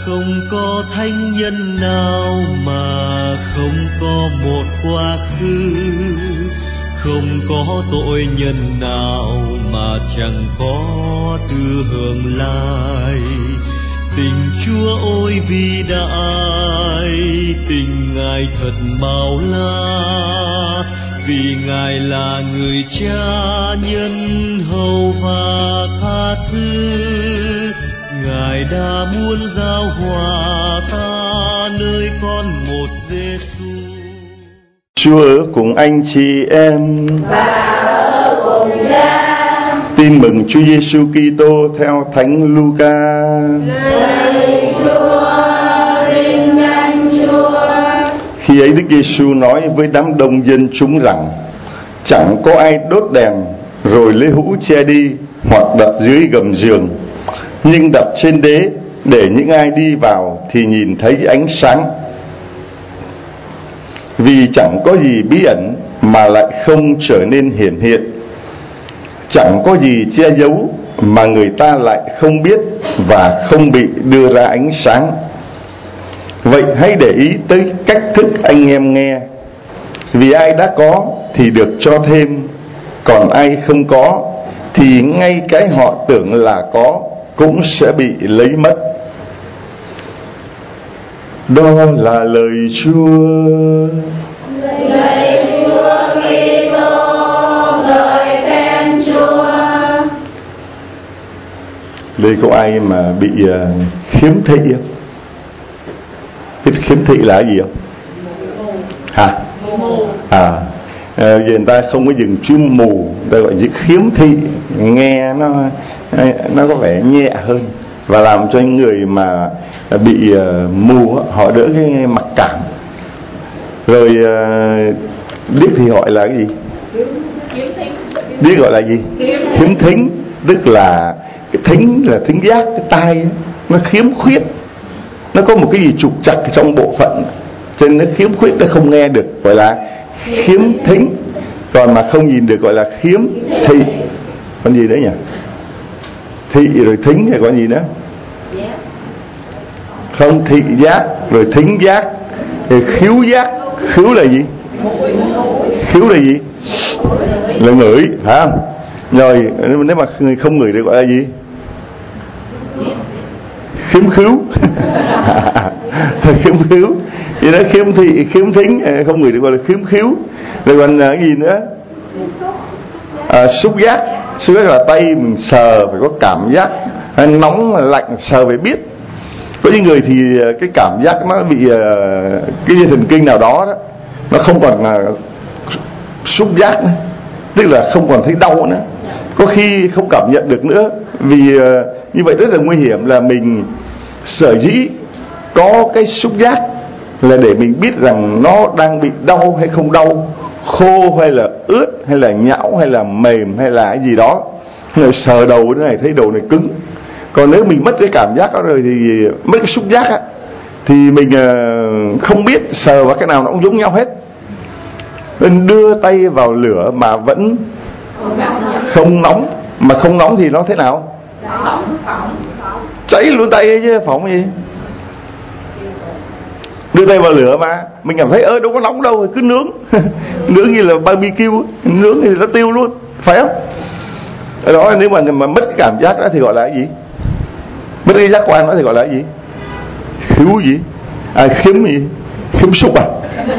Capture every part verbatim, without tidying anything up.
Không có thánh nhân nào mà không có một quá khứ, không có tội nhân nào mà chẳng có tư hưởng lai. Tình Chúa ôi vĩ đại, tình Ngài thật bao la, vì Ngài là người cha nhân hậu và tha thứ. Ngài đã muốn giao hòa ta nơi con một Giêsu. Chúa ở cùng anh chị em và ở cùng Cha. Tin mừng Chúa Giêsu Kitô theo Thánh Luca. Lạy Chúa, vinh danh Chúa. Khi ấy Đức Giêsu nói với đám đông dân chúng rằng: chẳng có ai đốt đèn rồi lấy hũ che đi hoặc đặt dưới gầm giường, nhưng đặt trên đế, để những ai đi vào thì nhìn thấy ánh sáng. Vì chẳng có gì bí ẩn mà lại không trở nên hiển hiện, chẳng có gì che giấu mà người ta lại không biết và không bị đưa ra ánh sáng. Vậy hãy để ý tới cách thức anh em nghe. Vì ai đã có thì được cho thêm, còn ai không có thì ngay cái họ tưởng là có cũng sẽ bị lấy mất. Đó là lời Chúa. Lạy Chúa Kitô, lời khen Chúa. Đây có ai mà bị uh, khiếm thị không? Biết khiếm thị là gì không? Hả? À, à giờ người ta không có dùng chữ mù, người ta gọi chữ khiếm thị, nghe nó nó có vẻ nhẹ hơn và làm cho những người mà bị uh, mù họ đỡ cái mặc cảm. Rồi uh, điếc thì gọi là cái gì? Điếc gọi là gì? Khiếm thính, tức là cái thính là thính giác, cái tai nó khiếm khuyết, nó có một cái gì trục trặc trong bộ phận, cho nên nó khiếm khuyết, nó không nghe được, gọi là khiếm thính. Còn mà không nhìn được gọi là khiếm thị. Còn gì nữa nhỉ? Thị rồi thính thì còn gì nữa? Không, thị giác rồi thính giác rồi khiếu giác. Khiếu là gì? Khiếu là gì? Là ngửi, phải không? Rồi nếu mà người không ngửi được gọi là gì? Khiếm khứu. Khiếm khứu. Thì nó khiếm thị, khiếm thính, không ngửi được gọi là khiếm khứu. Rồi còn cái gì nữa? À, xúc giác. Xúc giác là tay mình sờ phải có cảm giác, nóng lạnh sờ phải biết. Có những người thì cái cảm giác nó bị cái dây thần kinh nào đó đó, nó không còn uh, xúc giác nữa, tức là không còn thấy đau nữa, có khi không cảm nhận được nữa. Vì uh, như vậy rất là nguy hiểm. Là mình sở dĩ có cái xúc giác là để mình biết rằng nó đang bị đau hay không đau, khô hay là ướt, hay là nhão, hay là mềm, hay là cái gì đó. Người sờ đầu thế này thấy đầu này cứng. Còn nếu mình mất cái cảm giác đó rồi thì mất cái xúc giác á, thì mình uh, không biết sờ vào cái nào nó cũng giống nhau hết. Nên đưa tay vào lửa mà vẫn không nóng. Mà không nóng thì nó thế nào? Cháy luôn tay ấy chứ, phỏng gì. Đưa tay vào lửa mà mình cảm thấy ơ đâu có nóng đâu, cứ nướng. Nướng như là barbecue, nướng thì nó tiêu luôn, phải không? Đó, nếu mà, mà mất cái cảm giác đó thì gọi là cái gì? Mất cái giác quan đó thì gọi là cái gì? Khiếu gì? À, khiếm gì? Khiếm xúc à?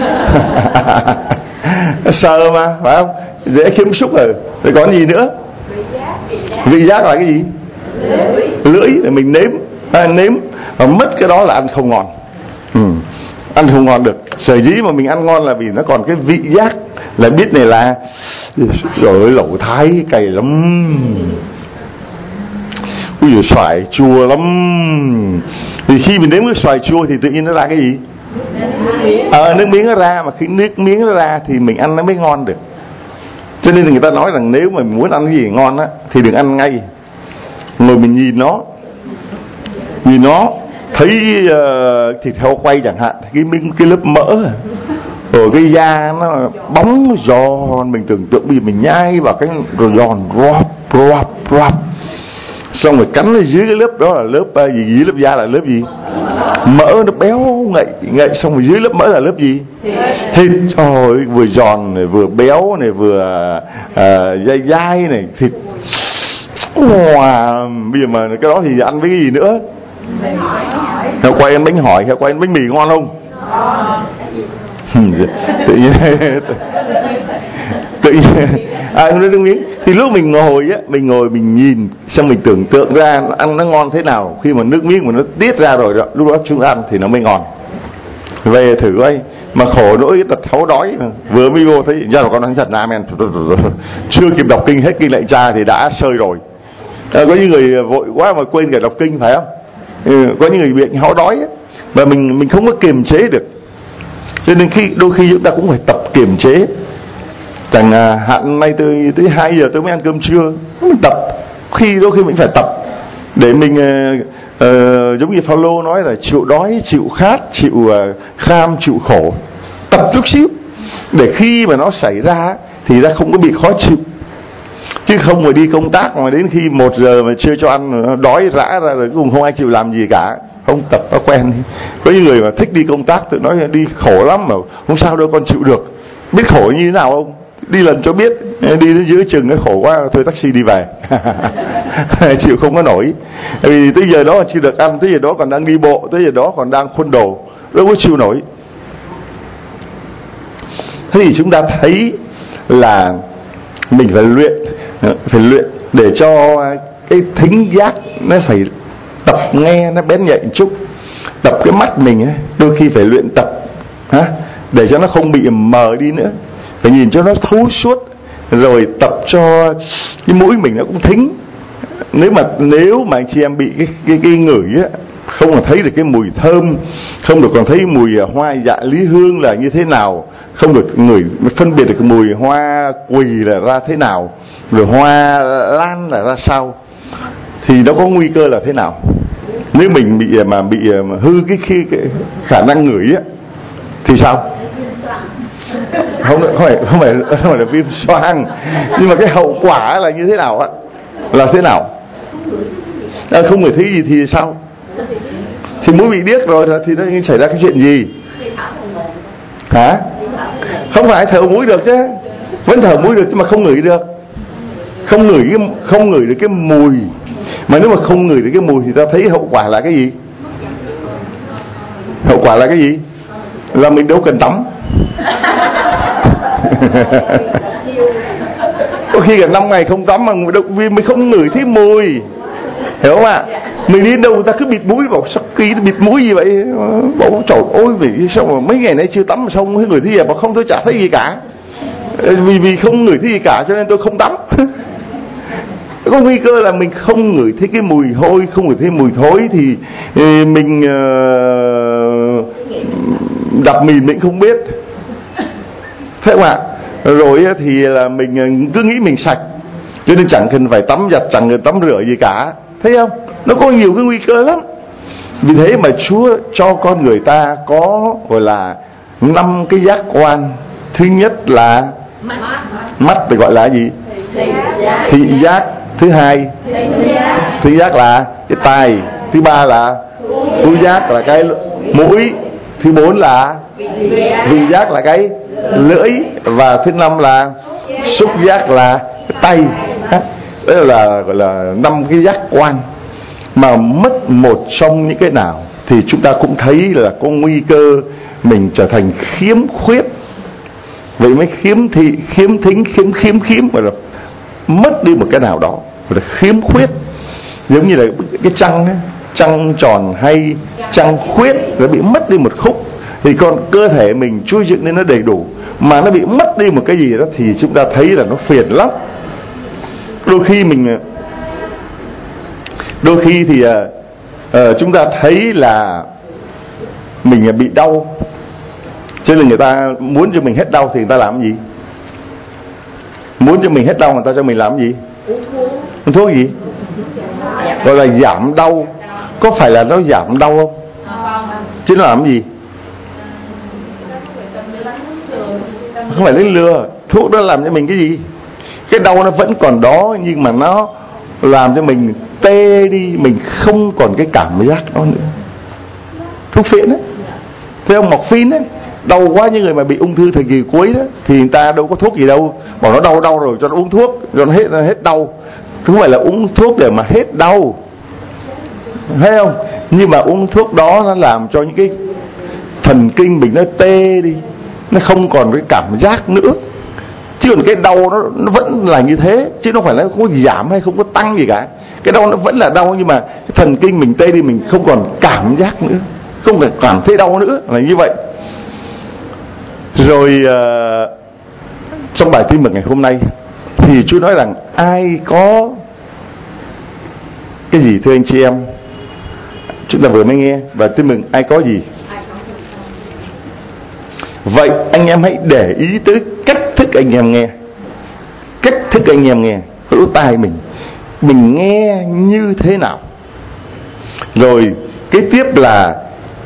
Sờ mà, phải không? Dễ khiếm xúc rồi. Rồi còn gì nữa? Vị giác là cái gì? Lưỡi để mình nếm, à, nếm. Mà mất cái đó là ăn không ngon. Ừ. Ăn không ngon được. Sở dĩ mà mình ăn ngon là vì nó còn cái vị giác, là biết này là rồi lẩu Thái cay lắm, ui giời, xoài chua lắm. Thì khi mình nếm cái xoài chua thì tự nhiên nó ra cái gì? Ờ, à, nước miếng nó ra. Mà khi nước miếng nó ra thì mình ăn nó mới ngon được. Cho nên người ta nói rằng nếu mà mình muốn ăn cái gì ngon á thì đừng ăn ngay, ngồi mình nhìn nó, nhìn nó thấy uh, thịt heo quay chẳng hạn, cái miếng cái lớp mỡ rồi cái da nó bóng giòn, mình tưởng tượng bây giờ mình nhai vào cái rồi giòn rop rop rop, xong rồi cắn ở dưới cái lớp đó là lớp uh, gì dưới lớp da là lớp gì? Mỡ nó béo ngậy, ngậy xong rồi dưới lớp mỡ là lớp gì? Thịt. Trời ơi, vừa giòn này, vừa béo này, vừa à, dai dai này, thịt. Wow, bây giờ mà cái đó thì ăn với cái gì nữa? Theo quay ăn bánh hỏi, theo quay ăn bánh mì ngon không? Tự nhiên tự nhiên à, không đương miếng. Thì lúc mình ngồi á, mình ngồi mình nhìn xong mình tưởng tượng ra ăn nó ngon thế nào. Khi mà nước miếng mà nó tiết ra rồi đó, lúc đó chúng ăn thì nó mới ngon. Về thử coi. Mà khổ nỗi cái tật thấu đói mà. Vừa mới vô thấy ra là con thánh thật nam men, chưa kịp đọc kinh hết kinh lạy cha thì đã sơi rồi. À, có những người vội quá mà quên cả đọc kinh phải không? Ừ, có những người bị háu đói á, và mình mình không có kiềm chế được. Cho nên khi đôi khi chúng ta cũng phải tập kiềm chế. Chẳng hạn nay tới tới hai giờ tôi mới ăn cơm trưa, mình tập. Khi đôi khi mình phải tập để mình uh, uh, giống như Phaolô nói là chịu đói, chịu khát, chịu uh, kham, chịu khổ. Tập chút xíu để khi mà nó xảy ra thì ta không có bị khó chịu. Chứ không phải đi công tác mà đến khi một giờ mà chưa cho ăn nó đói rã ra rồi cũng không ai chịu làm gì cả. Không tập nó quen. Có những người mà thích đi công tác tự nói đi khổ lắm mà không sao đâu con chịu được. Biết khổ như thế nào không? Đi lần cho biết. Đi đến giữa chừng cái khổ quá thuê taxi đi về. Chịu không có nổi. Vì tới giờ đó chưa được ăn, tới giờ đó còn đang đi bộ, tới giờ đó còn đang khuôn đồ, đâu có chịu nổi. Thế thì chúng ta thấy là mình phải luyện, phải luyện để cho cái thính giác nó phải tập nghe nó bén nhạy chút. Tập cái mắt mình ấy, đôi khi phải luyện tập ha, để cho nó không bị mờ đi nữa. Phải nhìn cho nó thấu suốt. Rồi tập cho cái mũi mình nó cũng thính. Nếu mà nếu mà anh chị em bị cái cái, cái ngửi á, không còn thấy được cái mùi thơm, không được còn thấy mùi hoa dạ lý hương là như thế nào, không được ngửi phân biệt được cái mùi hoa quỳ là ra thế nào, rồi hoa lan là ra sao, thì nó có nguy cơ là thế nào. Nếu mình bị mà bị mà hư cái khi cái khả năng ngửi á thì sao? Không, không phải không phải không phải là viêm xoang, nhưng mà cái hậu quả là như thế nào á? Là thế nào? À, không ngửi thấy gì thì sao? Thì mũi bị điếc rồi thì nó xảy ra cái chuyện gì? Hả? Không phải thở mũi được chứ, vẫn thở mũi được nhưng mà không ngửi được, không ngửi cái không ngửi được cái mùi. Mà nếu mà không ngửi được cái mùi thì ta thấy hậu quả là cái gì? Hậu quả là cái gì? Là mình đâu cần tắm. Có khi cả năm ngày không tắm mà vì mình không ngửi thấy mùi, hiểu không ạ? Mình đi đâu người ta cứ bịt mũi, bảo sao kỳ bịt mũi gì vậy? Bảo trời ôi vì sao mà mấy ngày nay chưa tắm mà sao không thấy ngửi thấy gì? Bảo không, tôi chả thấy gì cả. Vì vì không ngửi thấy gì cả cho nên tôi không tắm. Có nguy cơ là mình không ngửi thấy cái mùi hôi, không ngửi thấy mùi thối thì mình uh, đập mìn mình không biết, thấy không ạ? Rồi thì là mình cứ nghĩ mình sạch, cho nên chẳng cần phải tắm giặt, chẳng cần tắm rửa gì cả, thấy không? Nó có nhiều cái nguy cơ lắm. Vì thế mà Chúa cho con người ta có gọi là năm cái giác quan. Thứ nhất là mắt, thì gọi là gì? Thị giác. Thứ hai thứ giác là cái tai. Thứ ba là khứu giác là cái mũi. Thứ bốn là vị giác là cái lưỡi. Và thứ năm là xúc giác là cái tay. Đó là gọi là năm cái giác quan. Mà mất một trong những cái nào thì chúng ta cũng thấy là có nguy cơ mình trở thành khiếm khuyết. Vậy mới khiếm thị, khiếm thính, khiếm khiếm khiếm gọi là mất đi một cái nào đó, gọi là khiếm khuyết. Giống như là cái trăng ấy, trăng tròn hay trăng khuyết, nó bị mất đi một khúc. Thì còn cơ thể mình Chúa dựng nên nó đầy đủ, mà nó bị mất đi một cái gì đó thì chúng ta thấy là nó phiền lắm. Đôi khi mình Đôi khi thì uh, uh, chúng ta thấy là mình bị đau, cho nên người ta muốn cho mình hết đau thì người ta làm gì? Muốn cho mình hết đau người ta cho mình làm gì? Uống thuốc gì? Gọi là giảm đau. Có phải là nó giảm đau không? Chứ nó làm gì? Không phải lấy lừa. Thuốc đó làm cho mình cái gì? Cái đau nó vẫn còn đó, nhưng mà nó làm cho mình tê đi, mình không còn cái cảm giác đó nữa. thuốc phiện á, thấy không, morphine á, đau quá. Những người mà bị ung thư thời kỳ cuối đó thì người ta đâu có thuốc gì đâu, bảo nó đau đau rồi cho nó uống thuốc cho nó hết hết đau. Không phải là uống thuốc để mà hết đau, thấy không? Nhưng mà uống thuốc đó nó làm cho những cái thần kinh mình nó tê đi, nó không còn cái cảm giác nữa. Chứ còn cái đau nó, nó vẫn là như thế, chứ nó phải là không có giảm hay không có tăng gì cả. Cái đau nó vẫn là đau, nhưng mà cái thần kinh mình tê đi, mình không còn cảm giác nữa, không phải cảm thấy đau nữa, là như vậy. Rồi uh, trong bài tin mừng ngày hôm nay thì Chúa nói rằng ai có cái gì thưa anh chị em? Chúng ta vừa mới nghe và tin mừng ai có gì. Vậy anh em hãy để ý tới cách thức anh em nghe. Cách thức anh em nghe, lỗ tai mình mình nghe như thế nào. Rồi kế tiếp là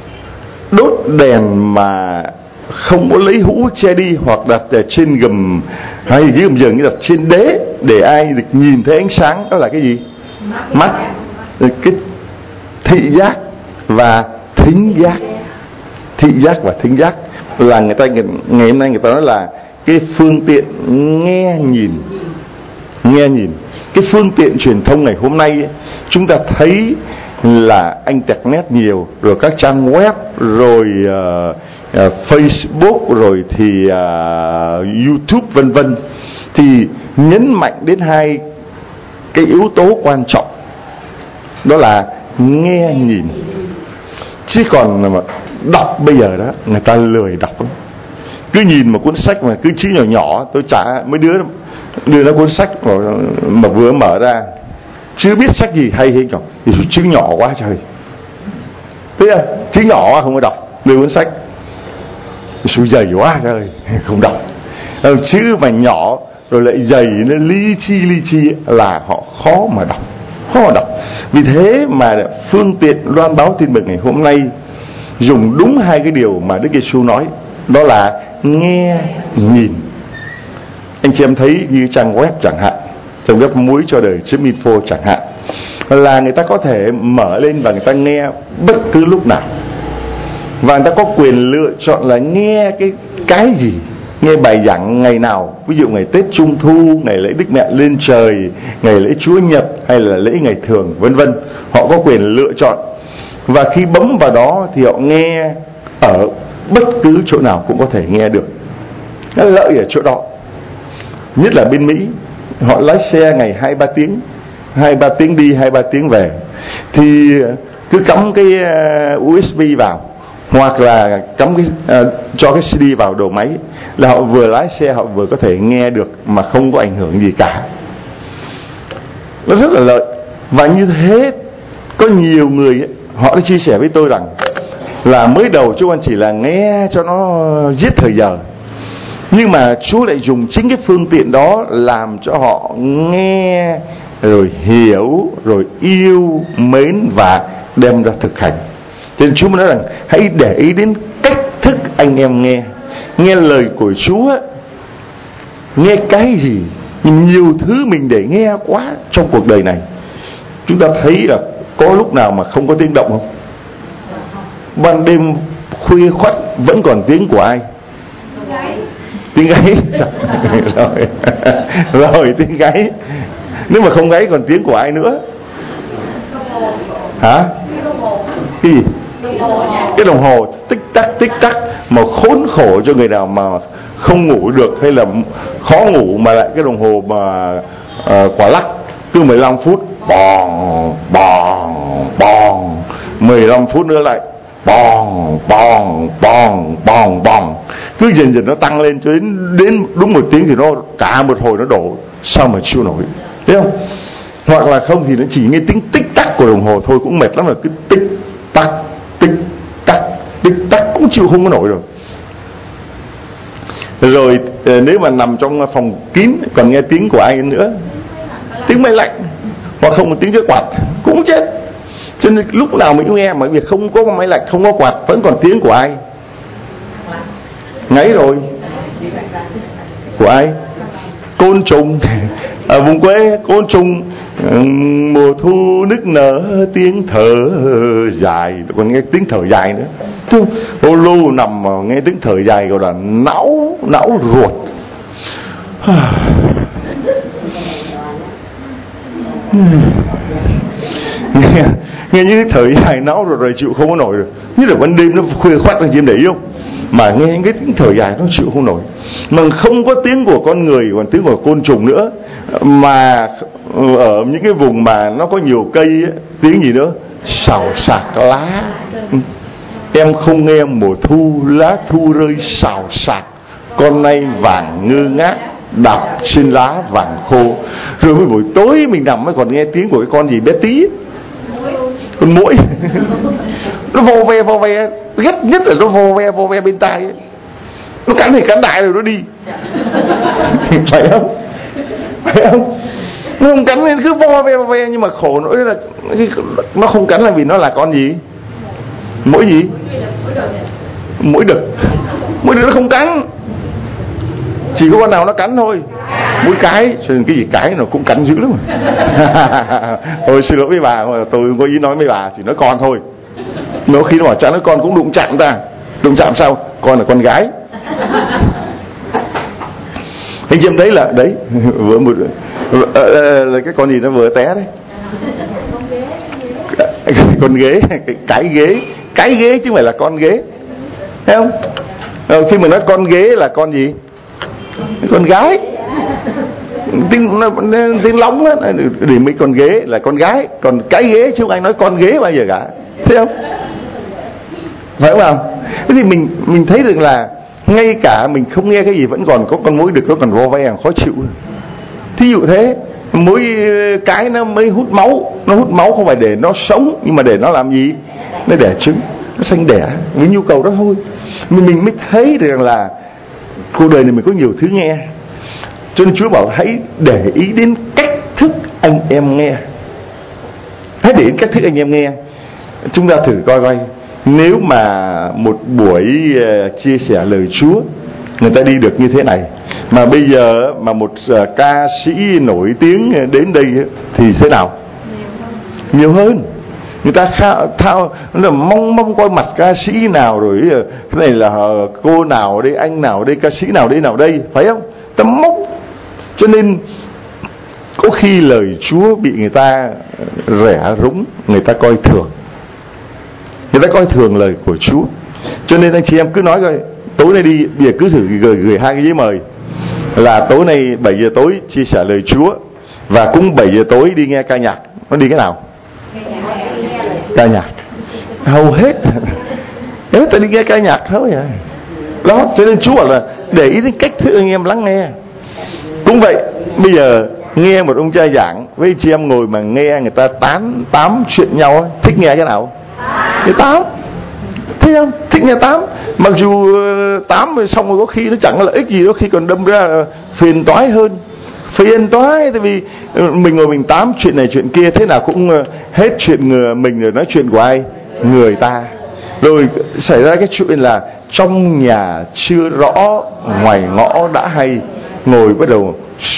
đốt đèn mà không có lấy hũ che đi, hoặc đặt ở trên gầm hay dưới gầm giường, như đặt trên đế để ai được nhìn thấy ánh sáng. Đó là cái gì? Mắt, rồi cái thị giác và thính giác. Thị giác và thính giác là người ta ngày hôm nay người ta nói là cái phương tiện nghe nhìn. Nghe nhìn cái phương tiện truyền thông ngày hôm nay ấy, chúng ta thấy là internet nhiều, rồi các trang web, rồi uh, uh, Facebook, rồi thì uh, YouTube vân vân, thì nhấn mạnh đến hai cái yếu tố quan trọng, đó là nghe nhìn. Chứ còn mà đọc bây giờ đó, người ta lười đọc lắm. Cứ nhìn một cuốn sách mà cứ chữ nhỏ nhỏ, tôi trả mấy đứa đưa nó cuốn sách mà, mà vừa mở ra chưa biết sách gì hay hay nhỉ, thì chữ nhỏ quá trời, thế à, chữ nhỏ quá không có đọc, đưa cuốn sách xui dày quá trời không đọc. Chữ mà nhỏ rồi lại dày nó li chi li chi là họ khó mà đọc, khó mà đọc. Vì thế mà phương tiện loan báo tin mừng ngày hôm nay dùng đúng hai cái điều mà Đức Giêsu nói, đó là nghe nhìn. Anh chị em thấy như trang web chẳng hạn, trang web muối cho đời chấm info chẳng hạn, là người ta có thể mở lên và người ta nghe bất cứ lúc nào, và người ta có quyền lựa chọn là nghe cái cái gì, nghe bài giảng ngày nào, ví dụ ngày Tết Trung Thu, ngày lễ Đức Mẹ lên trời, ngày lễ Chúa Nhật, hay là lễ ngày thường vân vân. Họ có quyền lựa chọn, và khi bấm vào đó thì họ nghe ở bất cứ chỗ nào cũng có thể nghe được. Nó lợi ở chỗ đó. Nhất là bên Mỹ, họ lái xe ngày hai ba tiếng, hai ba tiếng đi, hai ba tiếng về, thì cứ cắm cái u ét bê vào, hoặc là cắm cái uh, cho cái xê đê vào đầu máy, là họ vừa lái xe họ vừa có thể nghe được mà không có ảnh hưởng gì cả. Nó rất là lợi. Và như thế có nhiều người ấy, họ đã chia sẻ với tôi rằng là mới đầu chú anh chỉ là nghe cho nó giết thời giờ, nhưng mà Chúa lại dùng chính cái phương tiện đó làm cho họ nghe, rồi hiểu, rồi yêu mến và đem ra thực hành. Cho nên Chúa mới nói rằng hãy để ý đến cách thức anh em nghe. Nghe lời của Chúa, nghe cái gì, nhiều thứ mình để nghe quá trong cuộc đời này. Chúng ta thấy là có lúc nào mà không có tiếng động không? Ban đêm khuya khoắt vẫn còn tiếng của ai? Tiếng gáy. Rồi. Rồi tiếng gáy. Nếu mà không gáy còn tiếng của ai nữa? Hả? Cái gì? Cái đồng hồ tích tắc tích tắc, mà khốn khổ cho người nào mà không ngủ được, hay là khó ngủ mà lại cái đồng hồ mà uh, quả lắc cứ mười lăm phút bòn bòn bòn, mười lăm phút nữa lại bòn bòn bòn bòn bòn, cứ dần dần nó tăng lên cho đến đến đúng một tiếng thì nó cả một hồi nó đổ, sao mà chịu nổi, thấy không? Hoặc là không thì nó chỉ nghe tiếng tích tắc của đồng hồ thôi cũng mệt lắm, là cứ tích tắc tích tắc tích tắc cũng chịu không có nổi rồi. Rồi nếu mà nằm trong phòng kín còn nghe tiếng của ai nữa, tiếng máy lạnh, hoặc không một tiếng cái quạt cũng chết. Cho nên lúc nào mình cũng nghe, mà việc không có máy lạnh, không có quạt vẫn còn tiếng của ai? Ngáy rồi. Của ai? Côn trùng. Ở vùng quê côn trùng Mùa thu nức nở tiếng thở dài, còn nghe tiếng thở dài nữa. Chứ ô lô nằm mà nghe tiếng thở dài gọi là não não ruột. nghe, nghe những cái thở dài não rồi rồi chịu không có nổi được. Như là ban đêm nó khuya khoắt là chim để yêu, mà nghe những cái tiếng thở dài nó chịu không nổi. Mà không có tiếng của con người, còn tiếng của côn trùng nữa. Mà ở những cái vùng mà nó có nhiều cây ấy, tiếng gì nữa? Xào xạc lá. Em không nghe mùa thu lá thu rơi xào xạc, con nay vàng ngơ ngác đạp trên lá vàng khô. Rồi buổi buổi tối mình nằm mới còn nghe tiếng của cái con gì bé tí, con muỗi. Nó vò ve vò ve, ghét nhất là nó vò ve vò ve bên tai ấy. Nó cắn thì cắn đại rồi nó đi. Phải không? Phải không? Nó không cắn nên cứ vo ve vo ve, nhưng mà khổ nỗi là nó không cắn là vì nó là con gì? Muỗi gì? Muỗi đực. Muỗi đực nó không cắn, chỉ có con nào nó cắn thôi. Muỗi cái, cho nên cái gì cái nó cũng cắn dữ lắm. Ôi xin lỗi mấy bà, tôi không có ý nói mấy bà, chỉ nói con thôi. Nó khi nó bảo chán nói con cũng đụng chạm ta. Đụng chạm sao? Con là con gái. Anh chị em thấy là đấy vừa một là cái con gì nó vừa té đấy. Con ghế, cái ghế, cái ghế chứ không phải là con ghế, thấy không? Ờ, khi mình nói con ghế là con gì? Con gái. Tiếng tiếng lóng á, để mấy con ghế là con gái, còn cái ghế chứ không ai nói con ghế bao giờ cả, thấy không? Phải không nào? Thế thì mình mình thấy được là ngay cả mình không nghe cái gì vẫn còn có con muỗi đực nó còn vo ve khó chịu. Thí dụ thế, muỗi cái nó mới hút máu, nó hút máu không phải để nó sống, nhưng mà để nó làm gì? Nó đẻ trứng, nó sanh đẻ, với nhu cầu đó thôi. Mình mình mới thấy được là cuộc đời này mình có nhiều thứ nghe. Cho nên Chúa bảo hãy để ý đến cách thức anh em nghe. Hãy để ý đến cách thức anh em nghe. Chúng ta thử coi coi, nếu mà một buổi uh, chia sẻ lời Chúa người ta đi được như thế này, mà bây giờ mà một uh, ca sĩ nổi tiếng đến đây thì thế nào? Nhiều hơn. Người ta khao, thao, là mong mong coi mặt ca sĩ nào, rồi uh, cái này là uh, cô nào đây, anh nào đây, ca sĩ nào đây nào đây, phải không? Ta mong. Cho nên có khi lời Chúa bị người ta rẻ rúng, người ta coi thường, người ta coi thường lời của Chúa. Cho nên anh chị em cứ nói coi, tối nay đi, bây giờ cứ thử gửi, gửi hai cái giấy mời là tối nay bảy giờ tối chia sẻ lời Chúa, và cũng bảy giờ tối đi nghe ca nhạc. Nó đi cái nào? Ca nhạc. Hầu hết nếu ta đi nghe ca nhạc thôi à. Đó, cho nên Chúa bảo là để ý đến cách thức anh em lắng nghe. Cũng vậy, bây giờ nghe một ông cha giảng với chị em ngồi mà nghe người ta tán tám chuyện nhau, thích nghe cái nào? Cái tám. Thấy không? Thích nghe tám. Mặc dù tám rồi xong rồi có khi nó chẳng có lợi ích gì, có khi còn đâm ra phiền toái hơn. Phiền toái, tại vì mình ngồi mình tám chuyện này chuyện kia, thế nào cũng hết chuyện người mình rồi nói chuyện của ai? Người ta. Rồi xảy ra cái chuyện là trong nhà chưa rõ, ngoài ngõ đã hay. Ngồi bắt đầu,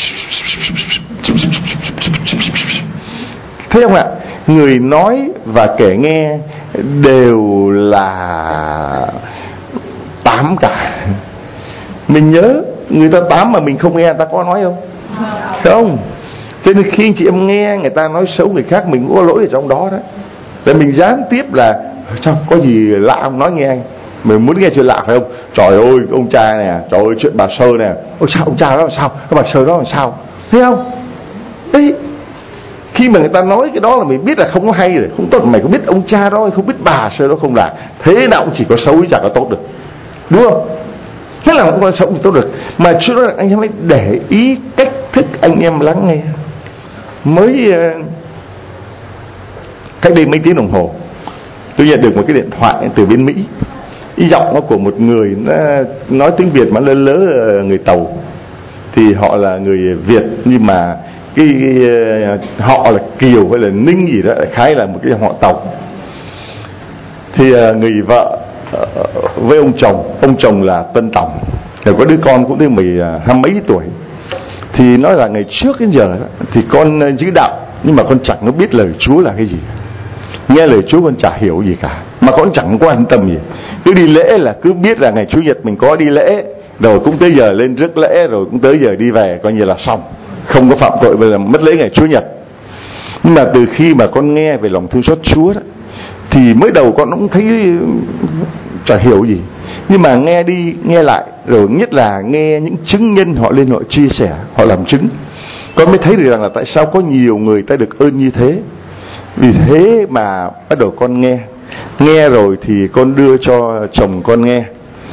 thấy không ạ? Người nói và kẻ nghe đều là tám cả. Mình nhớ người ta tám mà mình không nghe, người ta có nói không? Không. Cho nên khi anh chị em nghe người ta nói xấu người khác, mình cũng có lỗi ở trong đó đó. Để mình gián tiếp là sao có gì lạ không, nói nghe anh. Mình muốn nghe chuyện lạ phải không? Trời ơi ông cha nè, trời ơi chuyện bà Sơ nè. Ôi sao ông cha đó làm sao? Cái bà Sơ đó làm sao? Thấy không? Đấy. Khi mà người ta nói cái đó là mình biết là không có hay rồi, không tốt. Mày có biết ông cha đó, không biết bà Sơ đó không là. Thế nào cũng chỉ có xấu chứ chẳng có tốt được. Đúng không? Thế là không có xấu thì tốt được. Mà chuyện đó là anh em hãy để ý cách thức anh em lắng nghe. Mới uh, cách đây mấy tiếng đồng hồ tôi nhận được một cái điện thoại từ bên Mỹ. Ý giọng nó của một người nó nói tiếng Việt mà lớ lớ người Tàu. Thì họ là người Việt, nhưng mà cái, cái họ là Kiều hay là Ninh gì đó, khái là một cái họ Tàu. Thì người vợ với ông chồng, ông chồng là Tân Tòng, rồi có đứa con cũng tới mười hai mấy tuổi. Thì nói là ngày trước đến giờ đó, thì con giữ đạo nhưng mà con chẳng có biết lời Chúa là cái gì. Nghe lời Chúa con chả hiểu gì cả, mà con chẳng quan tâm gì. Cứ đi lễ là cứ biết là ngày Chủ nhật mình có đi lễ, rồi cũng tới giờ lên rước lễ, rồi cũng tới giờ đi về, coi như là xong, không có phạm tội bây giờ mất lễ ngày Chủ nhật. Nhưng mà từ khi mà con nghe về lòng thương xót Chúa đó, thì mới đầu con cũng thấy chả hiểu gì, nhưng mà nghe đi nghe lại, rồi nhất là nghe những chứng nhân họ lên họ chia sẻ, họ làm chứng, con mới thấy được rằng là tại sao có nhiều người ta được ơn như thế. Vì thế mà bắt đầu con nghe nghe rồi thì con đưa cho chồng con nghe.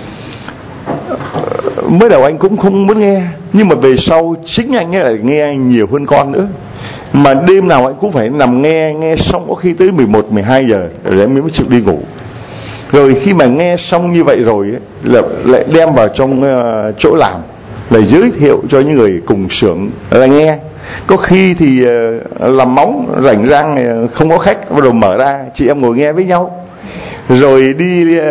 Mới đầu anh cũng không muốn nghe, nhưng mà về sau chính anh ấy lại nghe nhiều hơn con nữa. Mà đêm nào anh cũng phải nằm nghe, nghe xong có khi tới mười một, mười hai giờ rồi em mới chịu đi ngủ. Rồi khi mà nghe xong như vậy rồi ấy, là lại đem vào trong uh, chỗ làm, lại giới thiệu cho những người cùng xưởng là nghe. Có khi thì uh, làm móng rảnh rang uh, không có khách, bắt đầu mở ra chị em ngồi nghe với nhau. Rồi đi uh,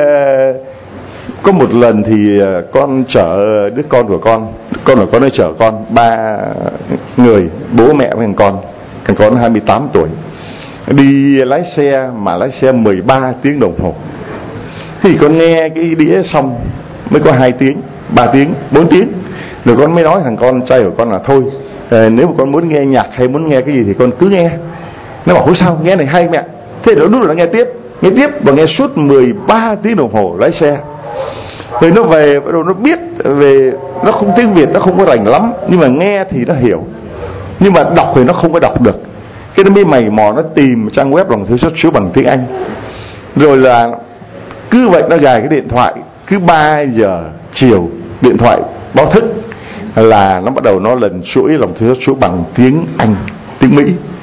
có một lần thì uh, con chở đứa con của con, con của con nó chở con ba người, bố mẹ với thằng con, thằng con hai mươi tám tuổi, đi lái xe mà lái xe mười ba tiếng đồng hồ. Thì con nghe cái đĩa xong mới có hai tiếng, ba tiếng, bốn tiếng, rồi con mới nói thằng con trai của con là thôi, à, nếu mà con muốn nghe nhạc hay muốn nghe cái gì thì con cứ nghe. Nó bảo sao nghe này hay mẹ. Thế nó đúng là nó nghe tiếp, nghe tiếp và nghe suốt mười ba tiếng đồng hồ lái xe. Rồi nó về, bắt đầu nó biết về, nó không tiếng Việt, nó không có rành lắm, nhưng mà nghe thì nó hiểu, nhưng mà đọc thì nó không có đọc được. Cái nó mới mày mò nó tìm trang web lòng thương xót Chúa bằng tiếng Anh. Rồi là cứ vậy nó gài cái điện thoại, cứ ba giờ chiều điện thoại báo thức là nó bắt đầu nó lần chuỗi lòng thương xót Chúa bằng tiếng Anh, tiếng Mỹ.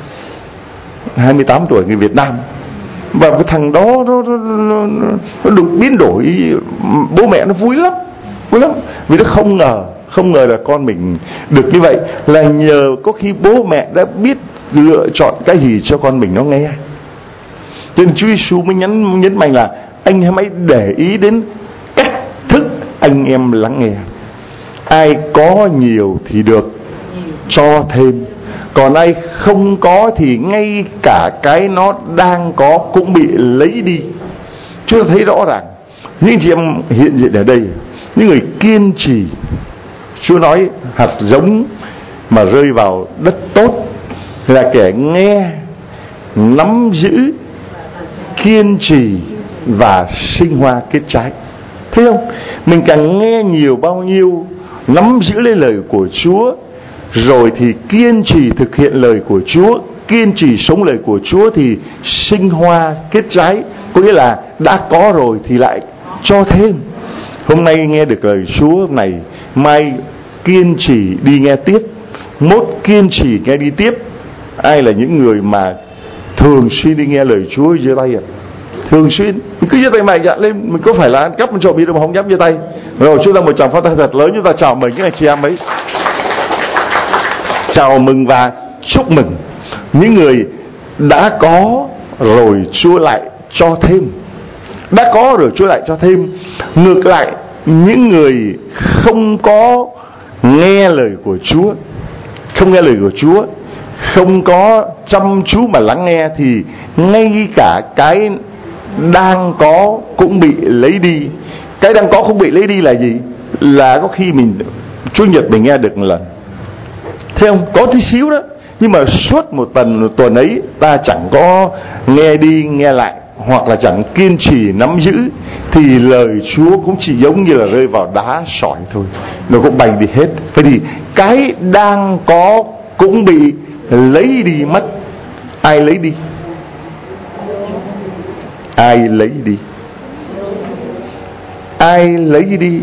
hai mươi tám tuổi người Việt Nam. Và cái thằng đó nó, nó, nó, nó được biến đổi, bố mẹ nó vui lắm, vui lắm, vì nó không ngờ, không ngờ là con mình được như vậy, là nhờ có khi bố mẹ đã biết lựa chọn cái gì cho con mình nó nghe. Cho nên Chúa Giêsu mới nhấn nhấn mạnh là anh em hãy để ý đến cách thức anh em lắng nghe. Ai có nhiều thì được cho thêm, còn ai không có thì ngay cả cái nó đang có cũng bị lấy đi. Chúa thấy rõ ràng những chị em hiện diện ở đây, những người kiên trì. Chúa nói hạt giống mà rơi vào đất tốt là kẻ nghe, nắm giữ, kiên trì và sinh hoa kết trái. Thấy không? Mình càng nghe nhiều bao nhiêu, nắm giữ lấy lời của Chúa, rồi thì kiên trì thực hiện lời của Chúa, kiên trì sống lời của Chúa thì sinh hoa kết trái. Có nghĩa là đã có rồi thì lại cho thêm. Hôm nay nghe được lời Chúa này, mai kiên trì đi nghe tiếp, mốt kiên trì nghe đi tiếp. Ai là những người mà thường xuyên đi nghe lời Chúa giơ tay ạ? Thường xuyên, mình cứ giơ tay mạnh dạn lên. Mình có phải là ăn cắp ăn trộm gì đâu mà không dám giơ tay. Rồi chúng ta một tràng pháo tay thật lớn, chúng ta chào mừng những anh chị em ấy, chào mừng và chúc mừng những người đã có rồi Chúa lại cho thêm, đã có rồi Chúa lại cho thêm. Ngược lại, những người không có nghe lời của Chúa, không nghe lời của Chúa, không có chăm chú mà lắng nghe, thì ngay cả cái đang có cũng bị lấy đi. Cái đang có cũng bị lấy đi là gì? Là có khi mình Chủ nhật mình nghe được một lần, thấy không? Có tí xíu đó, nhưng mà suốt một tuần một tuần ấy ta chẳng có nghe đi nghe lại, hoặc là chẳng kiên trì nắm giữ, thì lời Chúa cũng chỉ giống như là rơi vào đá sỏi thôi, nó cũng bay đi hết. Vậy thì cái đang có cũng bị lấy đi mất. Ai lấy đi? Ai lấy đi? Ai lấy đi?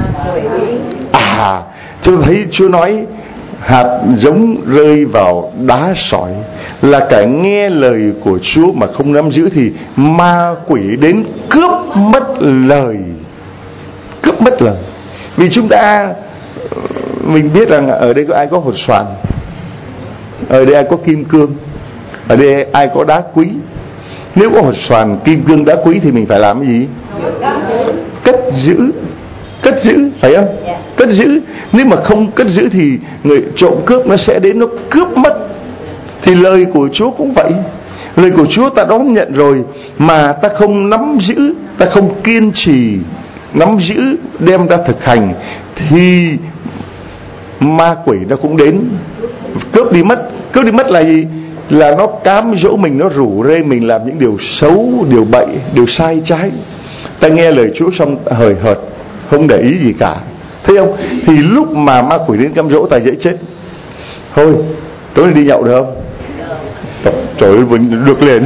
À, tôi thấy Chúa nói hạt giống rơi vào đá sỏi là cả nghe lời của Chúa mà không nắm giữ thì ma quỷ đến cướp mất lời, cướp mất lời. Vì chúng ta, mình biết rằng ở đây có ai có hột xoàn, ở đây ai có kim cương, ở đây ai có đá quý. Nếu có hột xoàn, kim cương, đá quý thì mình phải làm cái gì? Cất giữ. Cất giữ, phải không? Cất giữ. Nếu mà không cất giữ thì người trộm cướp nó sẽ đến, nó cướp mất. Thì lời của Chúa cũng vậy. Lời của Chúa ta đón nhận rồi mà ta không nắm giữ, ta không kiên trì nắm giữ đem ra thực hành, thì ma quỷ nó cũng đến cướp đi mất. Cướp đi mất là gì? Là nó cám dỗ mình, nó rủ rê mình làm những điều xấu, điều bậy, điều sai trái. Ta nghe lời Chúa xong hời hợt, không để ý gì cả, thấy không? Thì lúc mà ma quỷ đến cám dỗ ta dễ chết. Thôi tối nay đi nhậu được không? Trời ơi, được liền.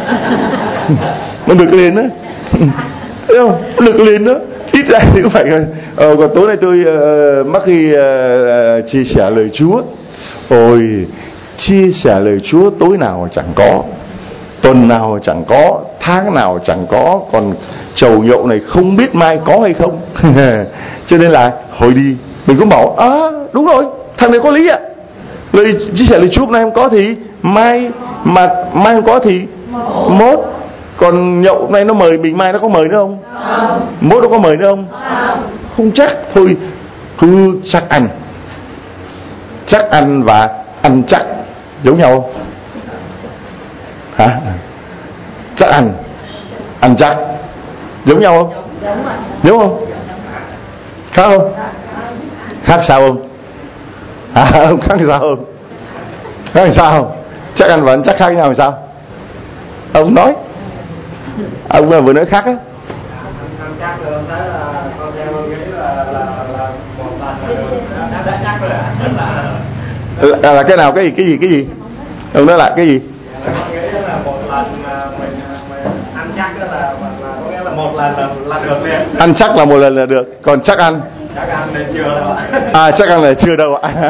Nó được liền đó, thấy không? Được liền đó. Ít ra thì cũng phải. Ờ, còn tối nay tôi uh, mắc khi uh, chia sẻ lời Chúa. Ôi, chia sẻ lời Chúa tối nào chẳng có, tuần nào chẳng có, tháng nào chẳng có. Còn chầu nhậu này không biết mai có hay không. Cho nên là hồi đi mình cũng bảo à đúng rồi, thằng này có lý ạ. Lời chia sẻ lời Chúa hôm nay không có thì mai, mà mai không có thì mốt. Còn nhậu hôm nay nó mời mình, mai nó có mời nữa không? Mốt nó có mời nữa không? Không chắc. Thôi cứ chắc ăn. Chắc ăn và ăn chắc giống nhau không? Hả? Chắc ăn, ăn chắc giống nhau không? Đúng không? Khác không? Khác sao không? À, không khác sao không? Khác sao không? Chắc ăn và ăn chắc khác nhau làm sao? Ông nói, ông vừa nói khác á. Ăn chắc rồi ông thấy là con trai con nghĩ là là là một lần đã đã chắc rồi ạ. Là, là cái nào, cái gì cái gì cái gì? Ông nói là cái gì? Con nghĩ là một lần mình mình ăn chắc là là có nghĩa là một lần là là được liền. Ăn chắc là một lần là được, còn chắc ăn chắc ăn là chưa đâu ạ. À, chắc ăn là chưa đâu ạ.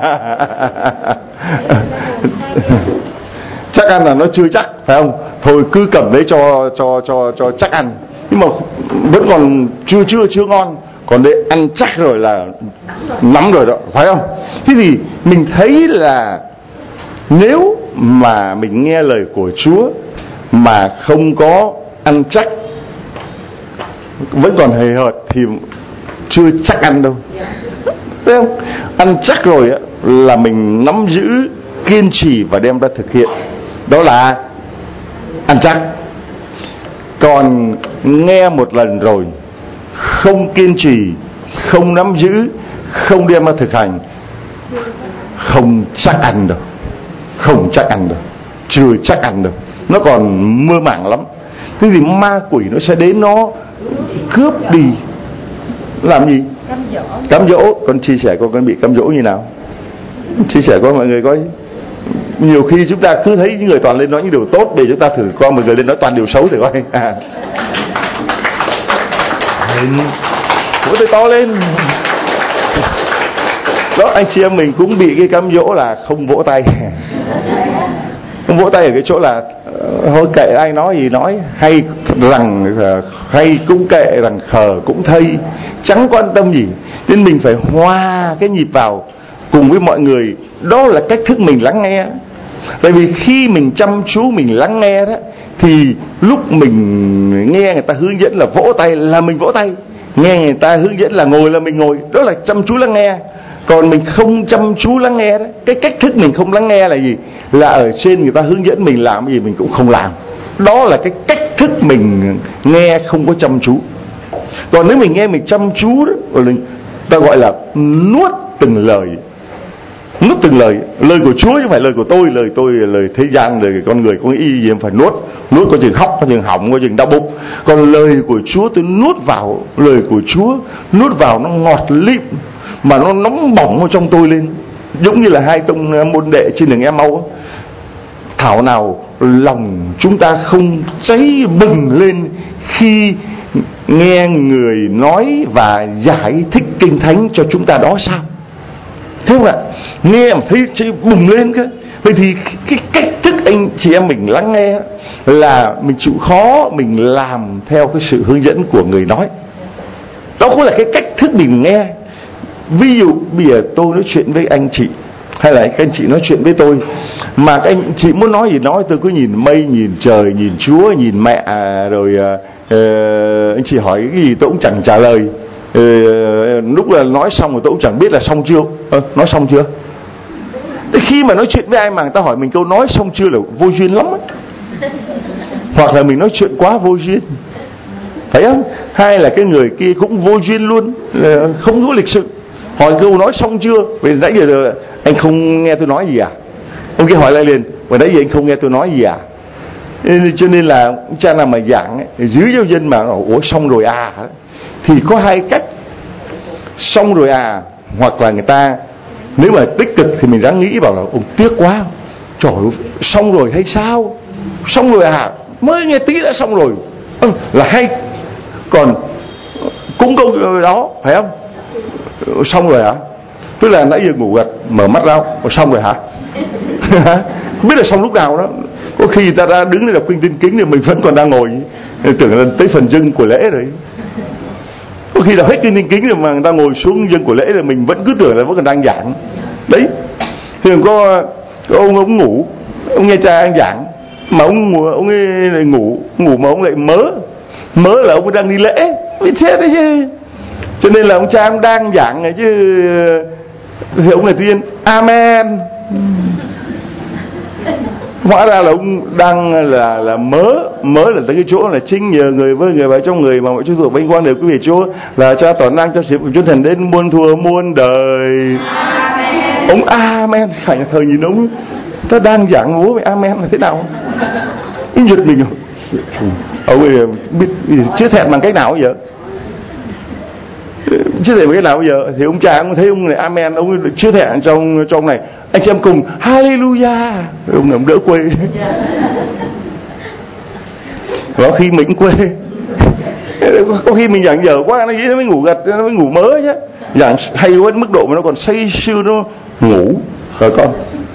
Chắc ăn là nó chưa chắc, phải không? Thôi cứ cầm đấy cho cho cho cho chắc ăn. Nhưng mà vẫn còn chưa chưa chưa ngon. Còn để ăn chắc rồi là nắm rồi đó, phải không? Thế thì mình thấy là nếu mà mình nghe lời của Chúa mà không có ăn chắc, vẫn còn hời hợt thì chưa chắc ăn đâu, thấy không? Ăn chắc rồi á là mình nắm giữ, kiên trì và đem ra thực hiện, đó là ăn chắc. Còn nghe một lần rồi không kiên trì, không nắm giữ, không đem ra thực hành, không chắc ăn đâu, không chắc ăn đâu, chưa chắc ăn đâu, nó còn mơ màng lắm. Thế thì ma quỷ nó sẽ đến, nó cướp đi, làm gì? Cám dỗ. Con chia sẻ con con bị cám dỗ như nào? Chia sẻ con mọi người coi. Nhiều khi chúng ta cứ thấy những người toàn lên nói những điều tốt, để chúng ta thử coi mọi người lên nói toàn điều xấu thử coi. À. Vỗ tay to lên. Đó, anh chị em mình cũng bị cái cám dỗ là không vỗ tay. Không vỗ tay ở cái chỗ là thôi kệ ai nói gì nói, hay rằng hay cũng kệ, rằng khờ cũng thây, chẳng quan tâm gì. Nên mình phải hòa cái nhịp vào cùng với mọi người. Đó là cách thức mình lắng nghe. Tại vì khi mình chăm chú mình lắng nghe đó, thì lúc mình nghe người ta hướng dẫn là vỗ tay là mình vỗ tay, nghe người ta hướng dẫn là ngồi là mình ngồi. Đó là chăm chú lắng nghe. Còn mình không chăm chú lắng nghe đó, cái cách thức mình không lắng nghe là gì? Là ở trên người ta hướng dẫn mình làm cái gì mình cũng không làm. Đó là cái cách thức mình nghe không có chăm chú. Còn nếu mình nghe mình chăm chú đó, ta gọi là nuốt từng lời. Nuốt từng lời. Lời của Chúa chứ không phải lời của tôi. Lời tôi là lời thế gian, lời con người có ý gì em phải nuốt. Nuốt có chừng hóc, có chừng hỏng, có chừng đau bụng. Còn lời của Chúa tôi nuốt vào. Lời của Chúa nuốt vào nó ngọt lịm, mà nó nóng bỏng ở trong tôi lên, giống như là hai tông môn đệ trên đường Em-mau. Thảo nào lòng chúng ta không cháy bừng lên khi nghe người nói và giải thích kinh thánh cho chúng ta đó sao? Thế không ạ? Nghe mà thấy cháy bừng lên cơ. Vậy thì cái cách thức anh chị em mình lắng nghe là mình chịu khó mình làm theo cái sự hướng dẫn của người nói. Đó cũng là cái cách thức mình nghe. Ví dụ bây giờ tôi nói chuyện với anh chị, hay là các anh chị nói chuyện với tôi, mà các anh chị muốn nói gì nói, tôi cứ nhìn mây, nhìn trời, nhìn Chúa, nhìn mẹ, rồi uh, anh chị hỏi cái gì tôi cũng chẳng trả lời. uh, Lúc là nói xong rồi tôi cũng chẳng biết là xong chưa. uh, Nói xong chưa? Khi mà nói chuyện với ai mà người ta hỏi mình câu nói xong chưa là vô duyên lắm ấy. Hoặc là mình nói chuyện quá vô duyên, thấy không? Hai là cái người kia cũng vô duyên luôn, không có lịch sự. Hỏi câu nói xong chưa? Vì nãy giờ anh không nghe tôi nói gì à? Ông kia hỏi lại liền, và nãy giờ anh không nghe tôi nói gì à? Cho nên là cha nào mà giảng ấy, dưới giáo dân mà ủa xong rồi à, thì có hai cách. Xong rồi à, hoặc là người ta nếu mà tích cực thì mình đã nghĩ bảo là ông tiếc quá, trời ơi, xong rồi hay sao? Xong rồi à, mới nghe tí đã xong rồi, ừ, là hay. Còn cũng câu đó phải không? Xong rồi hả? Tức là nãy giờ ngủ gật mở mắt ra, xong rồi hả? Không biết là xong lúc nào đó. Có khi ta đã đứng để đọc kinh tinh kính thì mình vẫn còn đang ngồi, tưởng là tới phần dâng của lễ rồi. Có khi đọc hết kinh tinh kính rồi mà người ta ngồi xuống dâng của lễ rồi mình vẫn cứ tưởng là vẫn còn đang giảng. Đấy. Thường có, có ông ông ngủ, ông nghe cha anh giảng mà ông ngủ, ông ấy lại ngủ, ngủ mà ông lại mớ, mớ là ông đang đi lễ, biết thế đấy chứ. Cho nên là ông cha ông đang giảng này chứ, thì ông này tiên amen. Hóa ra là ông đang là là mớ mớ là tới cái chỗ là chính nhờ người với người vào trong người mà mọi chúng thuộc vinh quang đều quý vị Chúa là cha toàn năng cho sự của Chúa Thần đến muôn thuở muôn đời. Amen. Ông amen, phải là thời nhìn ông ta đang giảng bố về amen là thế nào? Ý giật mình rồi. Ông ấy biết chưa thẹn bằng cách nào bây giờ? Chưa thẹn bằng cách nào bây giờ? Thì ông cha ông thấy ông này amen, ông ấy chưa thẹn trong trong này. Anh chị em cùng hallelujah, ông này ông đỡ quê. Có khi mình quê, có khi mình giảng dở quá nó nó mới ngủ gật, nó mới ngủ mớ chứ. Giảng hay quá mức độ mà nó còn say sưa nó ngủ rồi con.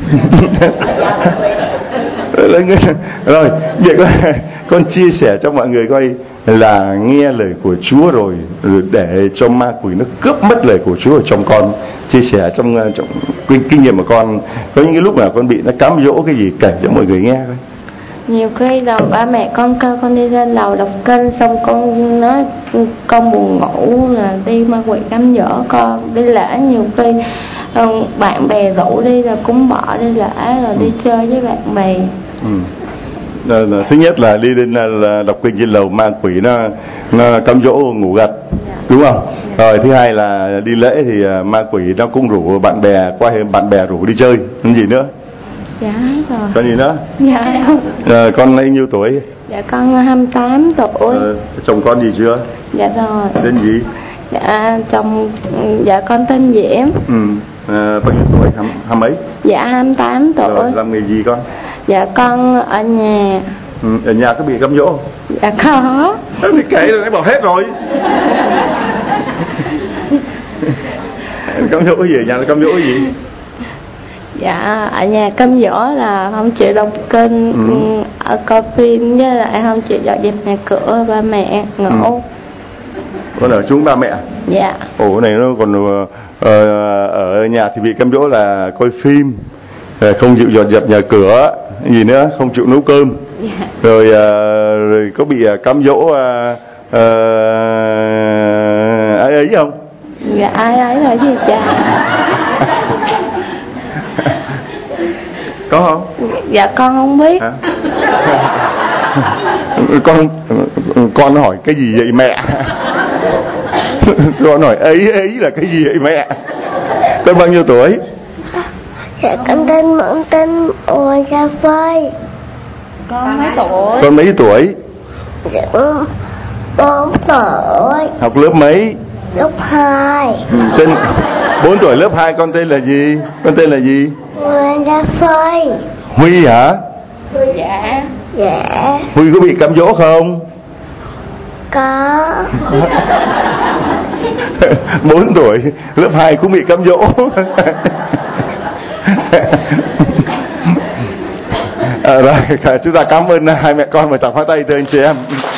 Rồi vậy con chia sẻ cho mọi người coi là nghe lời của Chúa rồi để cho ma quỷ nó cướp mất lời của Chúa ở trong con. Chia sẻ trong, trong kinh, kinh nghiệm của con có những cái lúc mà con bị nó cám dỗ cái gì kể cho mọi người nghe coi. Nhiều khi là ba mẹ con kêu con đi lên lầu đọc kinh, xong con nói con buồn ngủ là đi ma quỷ cám dỗ con. Đi lễ nhiều khi bạn bè rủ đi là cũng bỏ đi lễ rồi đi ừ. chơi với bạn bè. Ừ. Thứ nhất là đi lên là đọc kinh trên lầu ma quỷ nó nó cám dỗ ngủ gật, đúng không? Rồi thứ hai là đi lễ thì ma quỷ nó cũng rủ bạn bè qua, bạn bè rủ đi chơi, cái gì nữa? Dạ rồi. Còn gì nữa? Dạ không. À, con bao nhiêu tuổi? Dạ con hai mươi tám tuổi. À, chồng con gì chưa? Dạ rồi. Tên gì? Dạ chồng, dạ con tên Diễm. Ừ. À, bao nhiêu tuổi? Hai, hai mấy? Dạ hai mươi tám tuổi. Rồi, làm nghề gì con? Dạ con ở nhà. Ừ, ở nhà có bị cám dỗ không? Dạ có. Nó bị kể rồi, nãy bảo hết rồi. Cám dỗ cái gì? Ở nhà nó cám dỗ cái gì? Dạ ở nhà cám dỗ là không chịu đọc kinh, ừ. ở coi phim, với lại không chịu dọn dẹp nhà cửa ba mẹ ngủ. Ừ. Con ở chung ba mẹ? Dạ. Ồ, cái này nó còn uh, ở nhà thì bị cám dỗ là coi phim, không chịu dọn dẹp nhà cửa, gì nữa, không chịu nấu cơm. Dạ. Rồi uh, rồi có bị uh, cám dỗ uh, uh, ai ấy không? Dạ ai ấy là gì cha? Có không? Dạ con không biết. Hả? con con hỏi cái gì vậy mẹ? Con hỏi ấy ấy là cái gì vậy mẹ? Con bao nhiêu tuổi? Dạ con tên Mẫn Tinh Ôi Ra Phơi. Con mấy tuổi? Con mấy tuổi? Dạ con bốn tuổi. Học lớp mấy? Lớp hai. Ừ, tên bốn tuổi lớp hai. Con tên là gì? Con tên là gì? Nguyễn Ra Phơi. Huy hả? Dạ. Dạ. Huy có bị cám dỗ không? Có. Bốn tuổi lớp hai cũng bị cám dỗ. À, rồi chúng ta cảm ơn hai mẹ con và chào phá tay thưa anh chị em.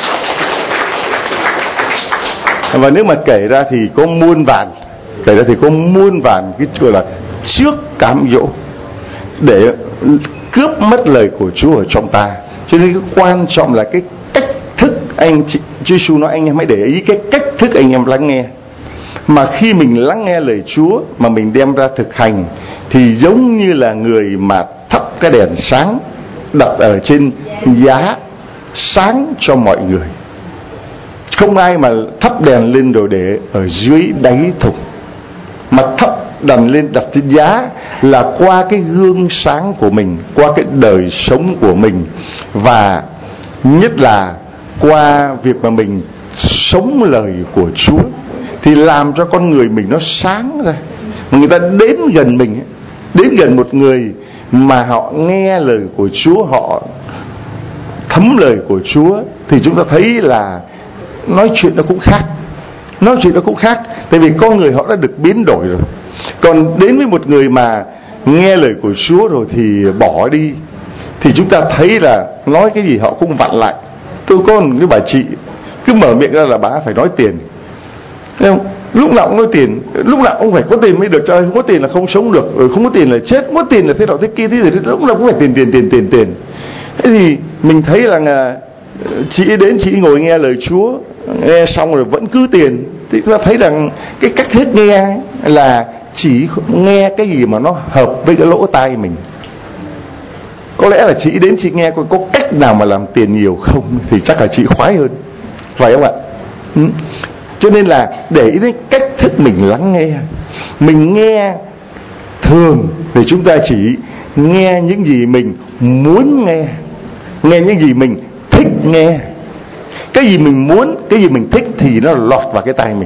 Và nếu mà kể ra thì có muôn vàn, kể ra thì có muôn vàn cái gọi là trước cám dỗ để cướp mất lời của Chúa ở trong ta. Cho nên cái quan trọng là cái cách thức anh chị Chúa Giêsu nói anh em hãy để ý cái cách thức anh em lắng nghe. Mà khi mình lắng nghe lời Chúa mà mình đem ra thực hành thì giống như là người mà thắp cái đèn sáng đặt ở trên giá sáng cho mọi người. Không ai mà thắp đèn lên rồi để ở dưới đáy thùng, mà thắp đèn lên đặt trên giá là qua cái gương sáng của mình, qua cái đời sống của mình, và nhất là qua việc mà mình sống lời của Chúa thì làm cho con người mình nó sáng ra. Người ta đến gần mình, đến gần một người mà họ nghe lời của Chúa, họ thấm lời của Chúa, thì chúng ta thấy là nói chuyện nó cũng khác. Nói chuyện nó cũng khác, tại vì con người họ đã được biến đổi rồi. Còn đến với một người mà nghe lời của Chúa rồi thì bỏ đi, thì chúng ta thấy là nói cái gì họ cũng vặn lại. Tôi có một cái bà chị cứ mở miệng ra là bà phải nói tiền. Thấy không? Lúc nào cũng nói tiền, lúc nào cũng phải có tiền mới được, trời, không có tiền là không sống được, rồi không có tiền là chết, không có tiền là thế nào thế kia, thế thì lúc nào cũng phải tiền tiền tiền tiền tiền. Thế thì mình thấy rằng là chị đến, chị ngồi nghe lời Chúa, nghe xong rồi vẫn cứ tiền, thì chúng ta thấy rằng cái cách hết nghe là chỉ nghe cái gì mà nó hợp với cái lỗ tai mình. Có lẽ là chị đến chị nghe có, có cách nào mà làm tiền nhiều không thì chắc là chị khoái hơn, phải không ạ? Ừ. Cho nên là để ý đến cách thức mình lắng nghe. Mình nghe thường thì chúng ta chỉ nghe những gì mình muốn nghe, nghe những gì mình thích nghe. Cái gì mình muốn, cái gì mình thích thì nó lọt vào cái tai mình.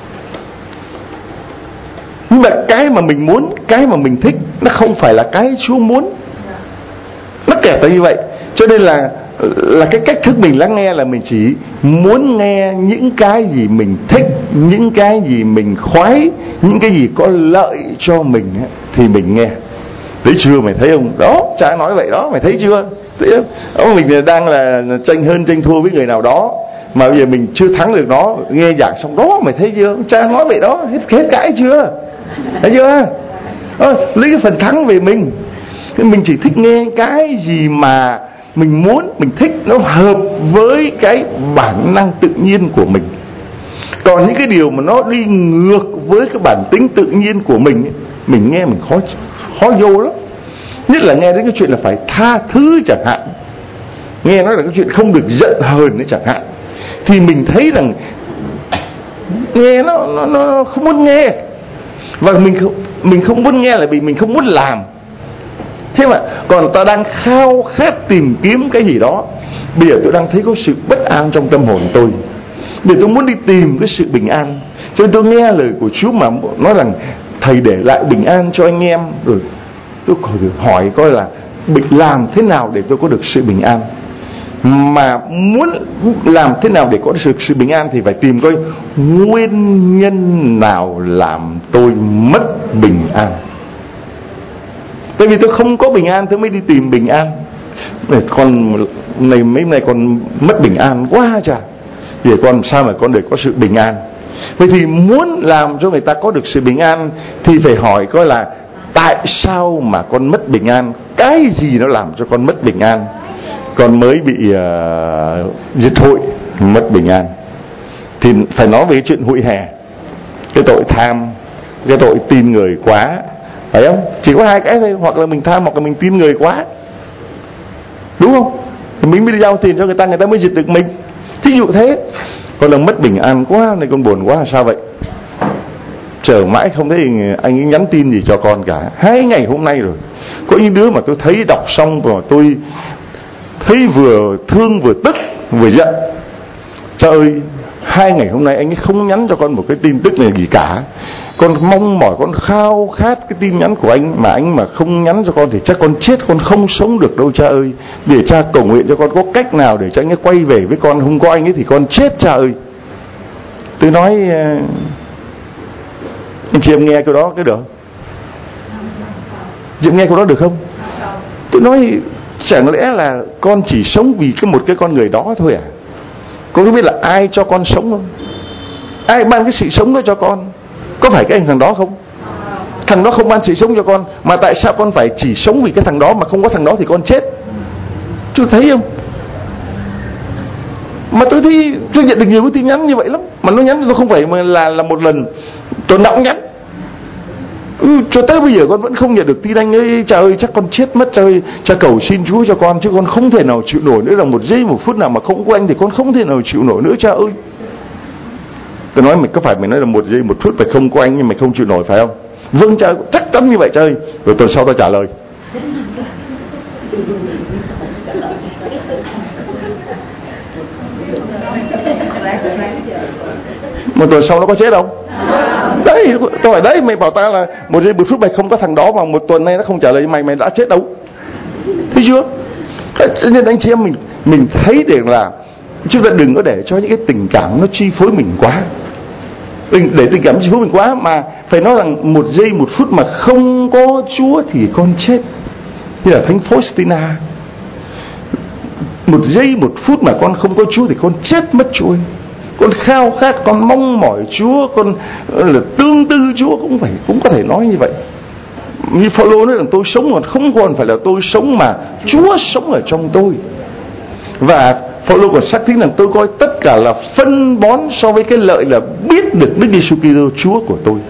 Nhưng mà cái mà mình muốn, cái mà mình thích, nó không phải là cái Chúa muốn. Nó kể tới như vậy. Cho nên là là cái cách thức mình lắng nghe là mình chỉ muốn nghe những cái gì mình thích, những cái gì mình khoái, những cái gì có lợi cho mình thì mình nghe. Thấy chưa, mày thấy không? Đó, cha nói vậy đó, mày thấy chưa? Thấy không? Đó, mình đang là tranh hơn tranh thua với người nào đó mà bây giờ mình chưa thắng được nó, nghe giảng xong đó, mày thấy chưa? Cha nói vậy đó, hết hết cãi chưa? Thấy chưa? Đó, lấy cái phần thắng về mình. Mình chỉ thích nghe cái gì mà mình muốn, mình thích, nó hợp với cái bản năng tự nhiên của mình. Còn những cái điều mà nó đi ngược với cái bản tính tự nhiên của mình ấy, mình nghe mình khó khó vô lắm. Nhất là nghe đến cái chuyện là phải tha thứ chẳng hạn, nghe nói là cái chuyện không được giận hờn đấy chẳng hạn, thì mình thấy rằng nghe nó nó, nó không muốn nghe. Và mình không, mình không muốn nghe là vì mình không muốn làm. Thế mà còn ta đang khao khát tìm kiếm cái gì đó. Bây giờ tôi đang thấy có sự bất an trong tâm hồn tôi, để tôi muốn đi tìm cái sự bình an. Cho nên tôi nghe lời của Chúa mà nói rằng thầy để lại bình an cho anh em. Rồi tôi hỏi coi là làm thế nào để tôi có được sự bình an. Mà muốn làm thế nào để có được sự bình an thì phải tìm coi nguyên nhân nào làm tôi mất bình an. Tại vì tôi không có bình an tôi mới đi tìm bình an. Con này mấy này con mất bình an quá chà. Vì con sao mà con để có sự bình an. Vậy thì muốn làm cho người ta có được sự bình an thì phải hỏi coi là tại sao mà con mất bình an, cái gì nó làm cho con mất bình an. Con mới bị uh, dịch hụi mất bình an thì phải nói về cái chuyện hụi hè, cái tội tham, cái tội tin người quá, phải không? Chỉ có hai cái thôi, hoặc là mình tham hoặc là mình tin người quá, đúng không? Thì mình mới đi giao tiền cho người ta, người ta mới dịch được mình. Thí dụ thế. Con đang mất bình an quá này, con buồn quá sao vậy? Chờ mãi không thấy anh ấy nhắn tin gì cho con cả. Hai ngày hôm nay rồi. Có những đứa mà tôi thấy đọc xong rồi tôi thấy vừa thương vừa tức vừa giận. Trời ơi, hai ngày hôm nay anh ấy không nhắn cho con một cái tin tức này gì cả. Con mong mỏi, con khao khát cái tin nhắn của anh, mà anh mà không nhắn cho con thì chắc con chết, con không sống được đâu cha ơi. Để cha cầu nguyện cho con có cách nào để cho anh ấy quay về với con. Không có anh ấy thì con chết cha ơi. Tôi nói anh chị em nghe cái đó cái được, chị em nghe cái đó được không? Tôi nói chẳng lẽ là con chỉ sống vì cái một cái con người đó thôi à? Con có biết là ai cho con sống không? Ai ban cái sự sống đó cho con? Có phải cái anh thằng đó không? Thằng đó không ban sự sống cho con, mà tại sao con phải chỉ sống vì cái thằng đó, mà không có thằng đó thì con chết? Chú thấy không? Mà tôi thấy tôi nhận được nhiều cái tin nhắn như vậy lắm, mà nó nhắn tôi không phải mà là là một lần, tôi nặng nhắn. Ừ, cho tới bây giờ con vẫn không nhận được tin anh ơi, cha ơi chắc con chết mất, cha ơi cha cầu xin Chúa cho con, chứ con không thể nào chịu nổi nữa, là một giây một phút nào mà không có anh thì con không thể nào chịu nổi nữa cha ơi. Tôi nói mày có phải mày nói là một giây một phút mày không có anh nhưng mày không chịu nổi phải không? Vâng cha, chắc chắn như vậy cha ơi. Rồi tuần sau tao trả lời. Một tuần sau nó có chết không? Đấy, tôi hỏi đấy, mày bảo ta là một giây một phút mày không có thằng đó mà một tuần nay nó không trả lời mày, mày đã chết đâu. Thấy chưa? Cho nên anh chị em mình mình thấy được là chúng ta đừng có để cho những cái tình cảm nó chi phối mình quá. Đừng để tình cảm chi phối mình quá, mà phải nói rằng một giây một phút mà không có Chúa thì con chết. Như là Thánh Faustina, một giây một phút mà con không có Chúa thì con chết mất Chúa. Con khao khát, con mong mỏi Chúa, con là tương tư Chúa, cũng phải cũng có thể nói như vậy. Như Phaolô nói rằng tôi sống còn không còn phải là tôi sống mà Chúa sống ở trong tôi. Và Phaolô còn xác tín rằng tôi coi tất cả là phân bón so với cái lợi là biết được Đức Giêsu Kitô Chúa của tôi.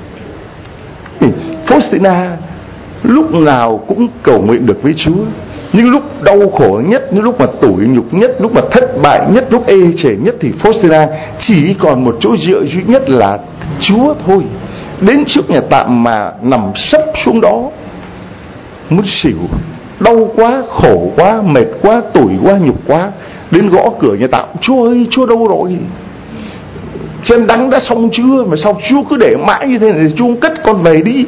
Faustina lúc nào cũng cầu nguyện được với Chúa, nhưng lúc đau khổ nhất, những lúc mà tủi nhục nhất, lúc mà thất bại nhất, lúc ê chề nhất thì Faustina chỉ còn một chỗ dựa duy nhất là Chúa thôi. Đến trước nhà tạm mà nằm sấp xuống đó, muốn xỉu, đau quá, khổ quá, mệt quá, tủi quá, nhục quá, đến gõ cửa nhà tạm: Chúa ơi, Chúa đâu rồi? Chân đắng đã xong chưa? Mà sao Chúa cứ để mãi như thế này? Chúa cất con về đi.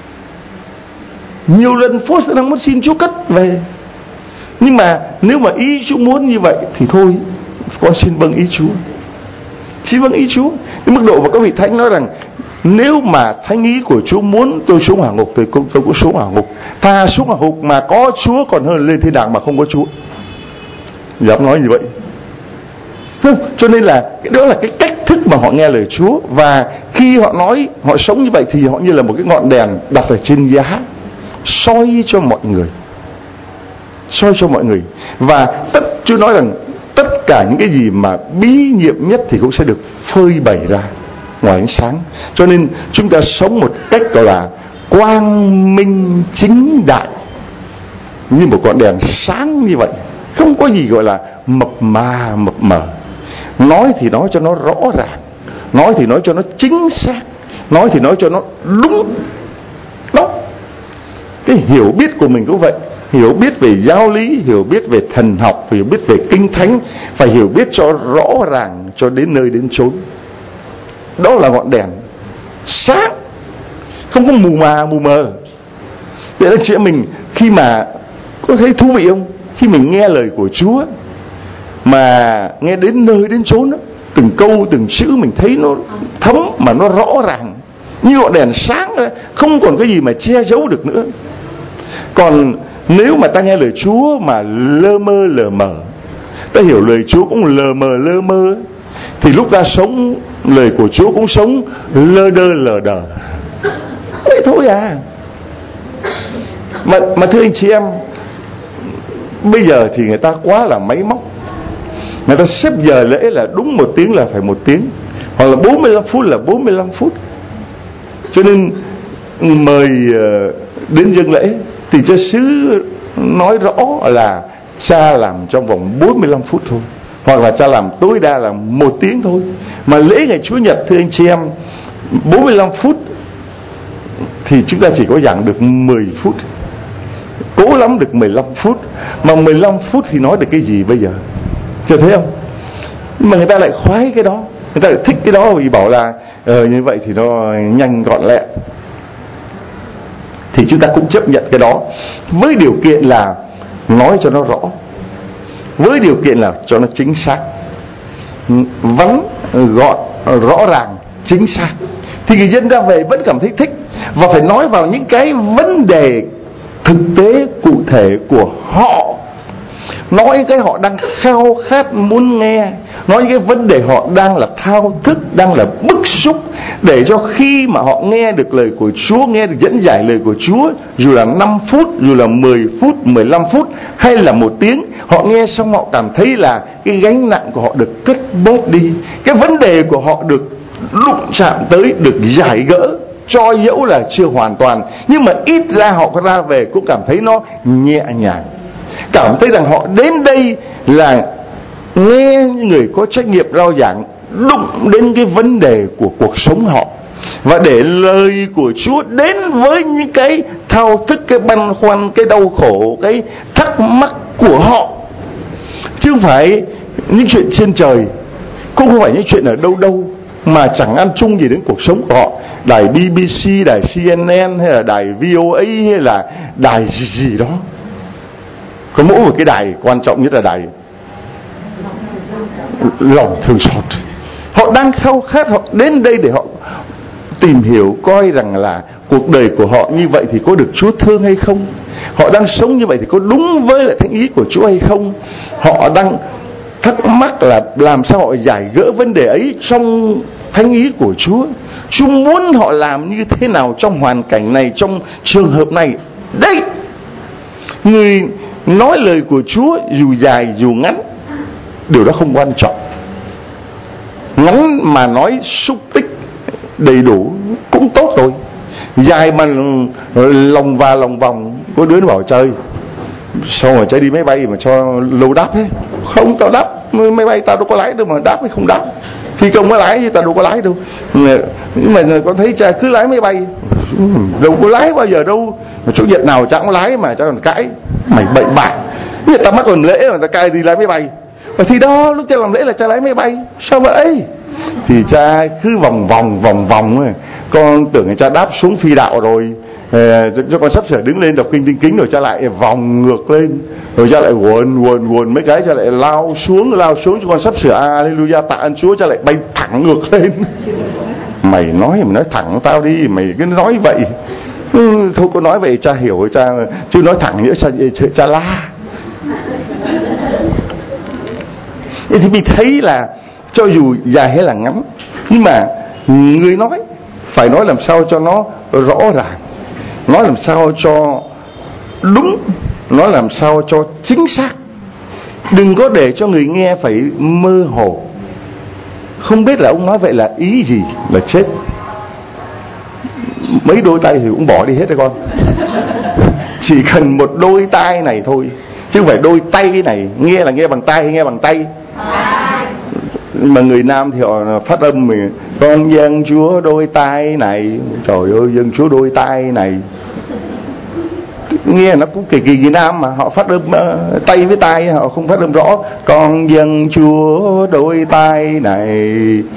Nhiều lần Faustina muốn xin Chúa cất về, nhưng mà nếu mà ý Chúa muốn như vậy thì thôi, con xin vâng ý Chúa. Xin vâng ý Chúa. Cái mức độ mà các vị thánh nói rằng nếu mà thánh ý của Chúa muốn tôi xuống hỏa ngục thì tôi cũng xuống hỏa ngục. Thà xuống hỏa ngục mà có Chúa còn hơn lên thiên đàng mà không có Chúa. Dám nói như vậy. Cho nên là đó là cái cách thức mà họ nghe lời Chúa. Và khi họ nói, họ sống như vậy thì họ như là một cái ngọn đèn đặt ở trên giá, soi cho mọi người, soi cho mọi người. Và tất Chúa nói rằng tất cả những cái gì mà bí nhiệm nhất thì cũng sẽ được phơi bày ra ngoài ánh sáng. Cho nên chúng ta sống một cách gọi là quang minh chính đại, như một ngọn đèn sáng như vậy, không có gì gọi là mập mà mập mờ. Nói thì nói cho nó rõ ràng, nói thì nói cho nó chính xác, nói thì nói cho nó đúng. Đó, cái hiểu biết của mình cũng vậy. Hiểu biết về giáo lý, hiểu biết về thần học, hiểu biết về kinh thánh, phải hiểu biết cho rõ ràng, cho đến nơi đến chốn. Đó là ngọn đèn sáng, không có mù mà mù mờ. Vậy nên chị em mình khi mà có thấy thú vị không? Khi mình nghe lời của Chúa mà nghe đến nơi đến chốn đó, từng câu từng chữ mình thấy nó thấm mà nó rõ ràng, như ngọn đèn sáng đó, không còn cái gì mà che giấu được nữa. Còn nếu mà ta nghe lời Chúa mà lơ mơ lờ mờ, ta hiểu lời Chúa cũng lờ mờ lơ mơ, thì lúc ta sống lời của Chúa cũng sống lơ đơ lờ đờ. Vậy thôi à. Mà, mà thưa anh chị em, bây giờ thì người ta quá là máy móc. Người ta xếp giờ lễ là đúng một tiếng là phải một tiếng, hoặc là bốn mươi lăm phút là bốn mươi lăm phút. Cho nên mời đến dâng lễ thì cha xứ nói rõ là cha làm trong vòng bốn mươi lăm phút thôi, hoặc là cha làm tối đa là một tiếng thôi. Mà lễ ngày Chúa Nhật thưa anh chị em, bốn mươi lăm phút thì chúng ta chỉ có giảng được mười phút, cố lắm được mười lăm phút. Mà mười lăm phút thì nói được cái gì bây giờ? Chưa thấy không? Nhưng mà người ta lại khoái cái đó, người ta lại thích cái đó, vì bảo là ờ, như vậy thì nó nhanh gọn lẹ. Thì chúng ta cũng chấp nhận cái đó, với điều kiện là nói cho nó rõ, với điều kiện là cho nó chính xác, vắn gọn, rõ ràng, chính xác, thì người dân ra về vẫn cảm thấy thích. Và phải nói vào những cái vấn đề thực tế cụ thể của họ, nói những cái họ đang khao khát muốn nghe, nói những cái vấn đề họ đang là thao thức, đang là bức xúc, để cho khi mà họ nghe được lời của Chúa, nghe được dẫn giải lời của Chúa, dù là năm phút, dù là mười phút, mười lăm phút hay là một tiếng, Họ nghe xong họ cảm thấy là cái gánh nặng của họ được cất bớt đi, cái vấn đề của họ được đụng chạm tới, được giải gỡ, cho dẫu là chưa hoàn toàn, nhưng mà ít ra họ có ra về cũng cảm thấy nó nhẹ nhàng, cảm thấy rằng họ đến đây là nghe người có trách nhiệm rao giảng đụng đến cái vấn đề của cuộc sống họ, và để lời của Chúa đến với những cái thao thức, cái băn khoăn, cái đau khổ, cái thắc mắc của họ, chứ không phải những chuyện trên trời, cũng không phải những chuyện ở đâu đâu mà chẳng ăn chung gì đến cuộc sống của họ. Đài bê bê xê, đài xê en en hay là đài vê o a hay là đài gì gì đó, có mỗi một cái đài quan trọng nhất là đài lòng thương xót. Họ đang khao khát, họ đến đây để họ tìm hiểu coi rằng là cuộc đời của họ như vậy thì có được Chúa thương hay không, họ đang sống như vậy thì có đúng với lại thánh ý của Chúa hay không. Họ đang thắc mắc là làm sao họ giải gỡ vấn đề ấy trong thánh ý của Chúa. Chúa muốn họ làm như thế nào trong hoàn cảnh này, trong trường hợp này. Đây, người nói lời của Chúa dù dài dù ngắn, điều đó không quan trọng. Ngắn mà nói xúc tích đầy đủ cũng tốt rồi, dài mà lòng và lòng vòng. Có đứa nó bảo chơi sao mà chơi đi máy bay mà cho lâu đáp thế. Không, tao đáp máy bay tao đâu có lái đâu mà đáp hay không đáp. Phi công có lái chứ tao đâu có lái đâu. Nhưng mà con thấy cha cứ lái máy bay, đâu có lái bao giờ đâu. Chỗ Việt nào cha cũng lái mà cha còn cãi mày bậy bạ. Bây giờ tao mắc còn lễ mà tao cai đi lái máy bay. Và thì đó, lúc cha làm lễ là cha lái máy bay. Sao vậy? Thì cha cứ vòng vòng vòng vòng ấy. Con tưởng là cha đáp xuống phi đạo rồi, cho con sắp sửa đứng lên đọc kinh tinh kính, rồi cha lại vòng ngược lên, rồi cha lại quần quần quần mấy cái, cha lại lao xuống lao xuống cho con sắp sửa Alleluia tạ ơn Chúa, cha lại bay thẳng ngược lên. Mày nói mày nói thẳng tao đi, mày cứ nói vậy. Ừ, thôi có nói vậy cha hiểu cha, chứ nói thẳng nữa cha cha la. Thì mình thấy là cho dù dài hay là ngắn, nhưng mà người nói phải nói làm sao cho nó rõ ràng, nói làm sao cho đúng, nói làm sao cho chính xác. Đừng có để cho người nghe phải mơ hồ, không biết là ông nói vậy là ý gì, là chết. Mấy đôi tay thì cũng bỏ đi hết rồi con. Chỉ cần một đôi tai này thôi, chứ không phải đôi tay này. Nghe là nghe bằng tai hay nghe bằng tay? Mà người Nam thì họ phát âm mình con dâng Chúa đôi tai này. Trời ơi, dâng Chúa đôi tai này, nghe nó cũng kỳ kỳ người Nam mà họ phát âm uh, tay với tai, họ không phát âm rõ. Con dâng Chúa đôi tai này,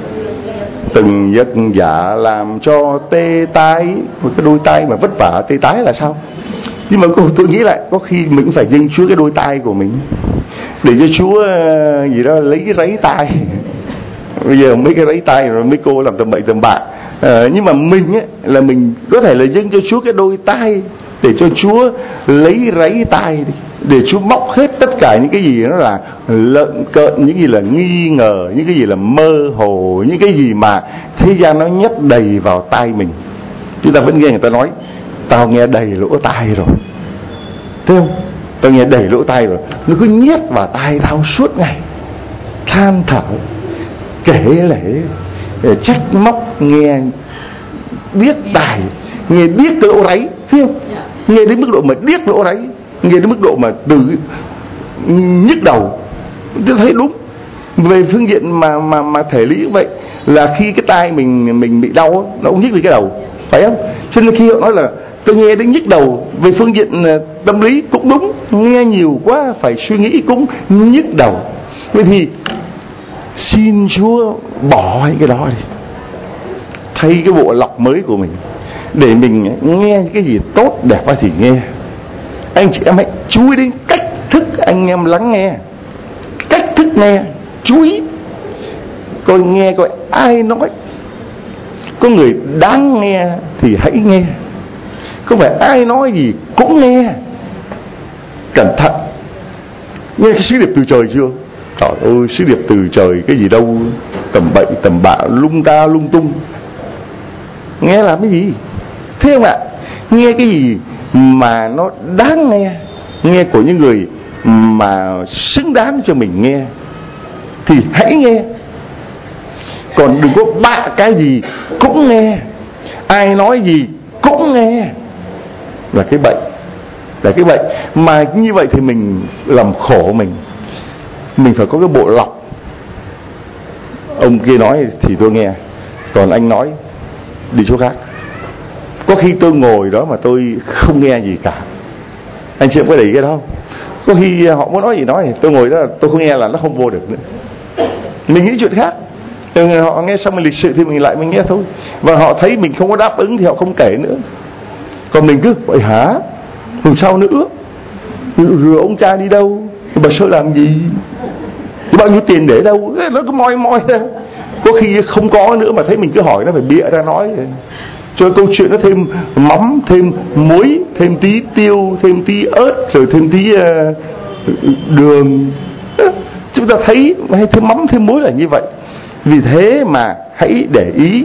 từng giấc dạ làm cho tê tái. Một cái đôi tai mà vất vả tê tái là sao? Nhưng mà tôi nghĩ lại, có khi mình phải dâng Chúa cái đôi tai của mình, để cho Chúa uh, gì đó lấy cái ráy tai. Bây giờ mấy cái ráy tai rồi mấy cô làm tầm bậy tầm bạ. À, nhưng mà mình ấy, là mình có thể là dâng cho Chúa cái đôi tai, để cho Chúa lấy ráy tai đi, để Chúa móc hết tất cả những cái gì nó là lợn cợn, những gì là nghi ngờ, những cái gì là mơ hồ, những cái gì mà thế gian nó nhét đầy vào tai mình. Chúng ta vẫn nghe người ta nói tao nghe đầy lỗ tai rồi, thấy không? Tao nghe đầy lỗ tai rồi, nó cứ nhét vào tai tao suốt ngày, than thở, kể lể, trách móc, nghe điếc tai, nghe điếc cái lỗ ráy, thấy không? Nghe đến mức độ mà điếc lỗ ráy, nghe đến mức độ mà từ nhức đầu. Tôi thấy đúng về phương diện mà mà mà thể lý vậy, là khi cái tai mình mình bị đau nó cũng nhức về cái đầu, phải không? Cho nên khi họ nói là tôi nghe đến nhức đầu, về phương diện tâm lý cũng đúng, nghe nhiều quá phải suy nghĩ cũng nhức đầu. Vậy thì xin Chúa bỏ những cái đó đi, thay cái bộ lọc mới của mình, để mình nghe cái gì tốt đẹp thì nghe. Anh chị em hãy chú ý đến cách thức anh em lắng nghe, cách thức nghe, chú ý coi nghe coi ai nói. Có người đáng nghe thì hãy nghe, không phải ai nói gì cũng nghe. Cẩn thận. Nghe cái sứ điệp từ trời chưa? Trời ơi, sứ điệp từ trời cái gì đâu, tầm bậy tầm bạ, lung ta lung tung. Nghe làm cái gì? Thế không ạ? Nghe cái gì mà nó đáng nghe, nghe của những người mà xứng đáng cho mình nghe thì hãy nghe. Còn đừng có bạ cái gì cũng nghe, ai nói gì cũng nghe, là cái bệnh, là cái bệnh. Mà như vậy thì mình làm khổ mình. Mình phải có cái bộ lọc. Ông kia nói thì tôi nghe, còn anh nói đi chỗ khác. Có khi tôi ngồi đó mà tôi không nghe gì cả. Anh chị em có để ý cái đó không? Có khi họ muốn nói gì nói, tôi ngồi đó tôi không nghe là nó không vô được nữa. Mình nghĩ chuyện khác. Họ nghe xong mình lịch sự thì mình lại mình nghe thôi. Và họ thấy mình không có đáp ứng thì họ không kể nữa. Còn mình cứ vậy hả? Rồi sao nữa? Rồi ông cha đi đâu? Bà sợ làm gì? Bao nhiêu tiền để đâu? Nó cứ moi moi ra. Có khi không có nữa mà thấy mình cứ hỏi nó phải bịa ra nói. Cho câu chuyện nó thêm mắm, thêm muối, thêm tí tiêu, thêm tí ớt, rồi thêm tí uh, đường. Chúng ta thấy hay thêm mắm, thêm muối là như vậy. Vì thế mà hãy để ý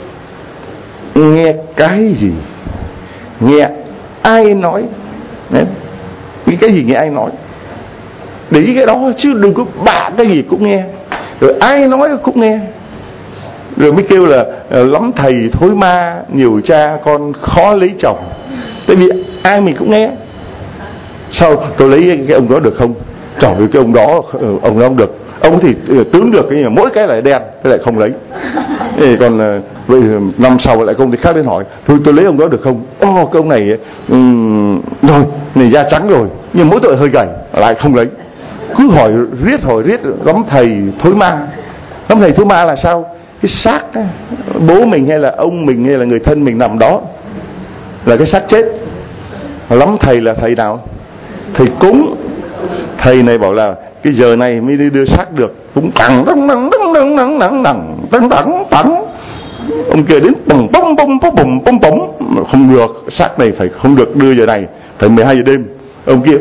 nghe cái gì, nghe ai nói. Đấy. Cái gì nghe ai nói, để ý cái đó, chứ đừng có bạ cái gì cũng nghe. Rồi ai nói cũng nghe. Rồi mới kêu là lắm thầy thối ma, nhiều cha con khó lấy chồng. Tại vì ai mình cũng nghe. Sao tôi lấy cái ông đó được không? Trời ơi, cái ông đó, ông đó không được. Ông thì tướng được, cái mỗi cái lại đen, cái lại không lấy. Thế còn vậy năm sau lại công ty khác đến hỏi, thôi tôi lấy ông đó được không? Ô, oh, cái ông này um, rồi này da trắng rồi, nhưng mỗi tội hơi gầy, lại không lấy. Cứ hỏi riết hỏi riết, lắm thầy thối ma. Lắm thầy thối ma là sao? Cái xác đó, bố mình hay là ông mình hay là người thân mình nằm đó là cái xác chết. Lắm thầy là thầy nào? Thầy cúng. Thầy này bảo là cái giờ này mới đi đưa xác được, cũng tặng đắng đắng đắng đắng đắng đắng đắng đắng đắng đắng. Ông kia đến bùng bông bông bông bông bông bông, không được, xác này phải không được đưa giờ này, phải mười hai giờ đêm. Ông kia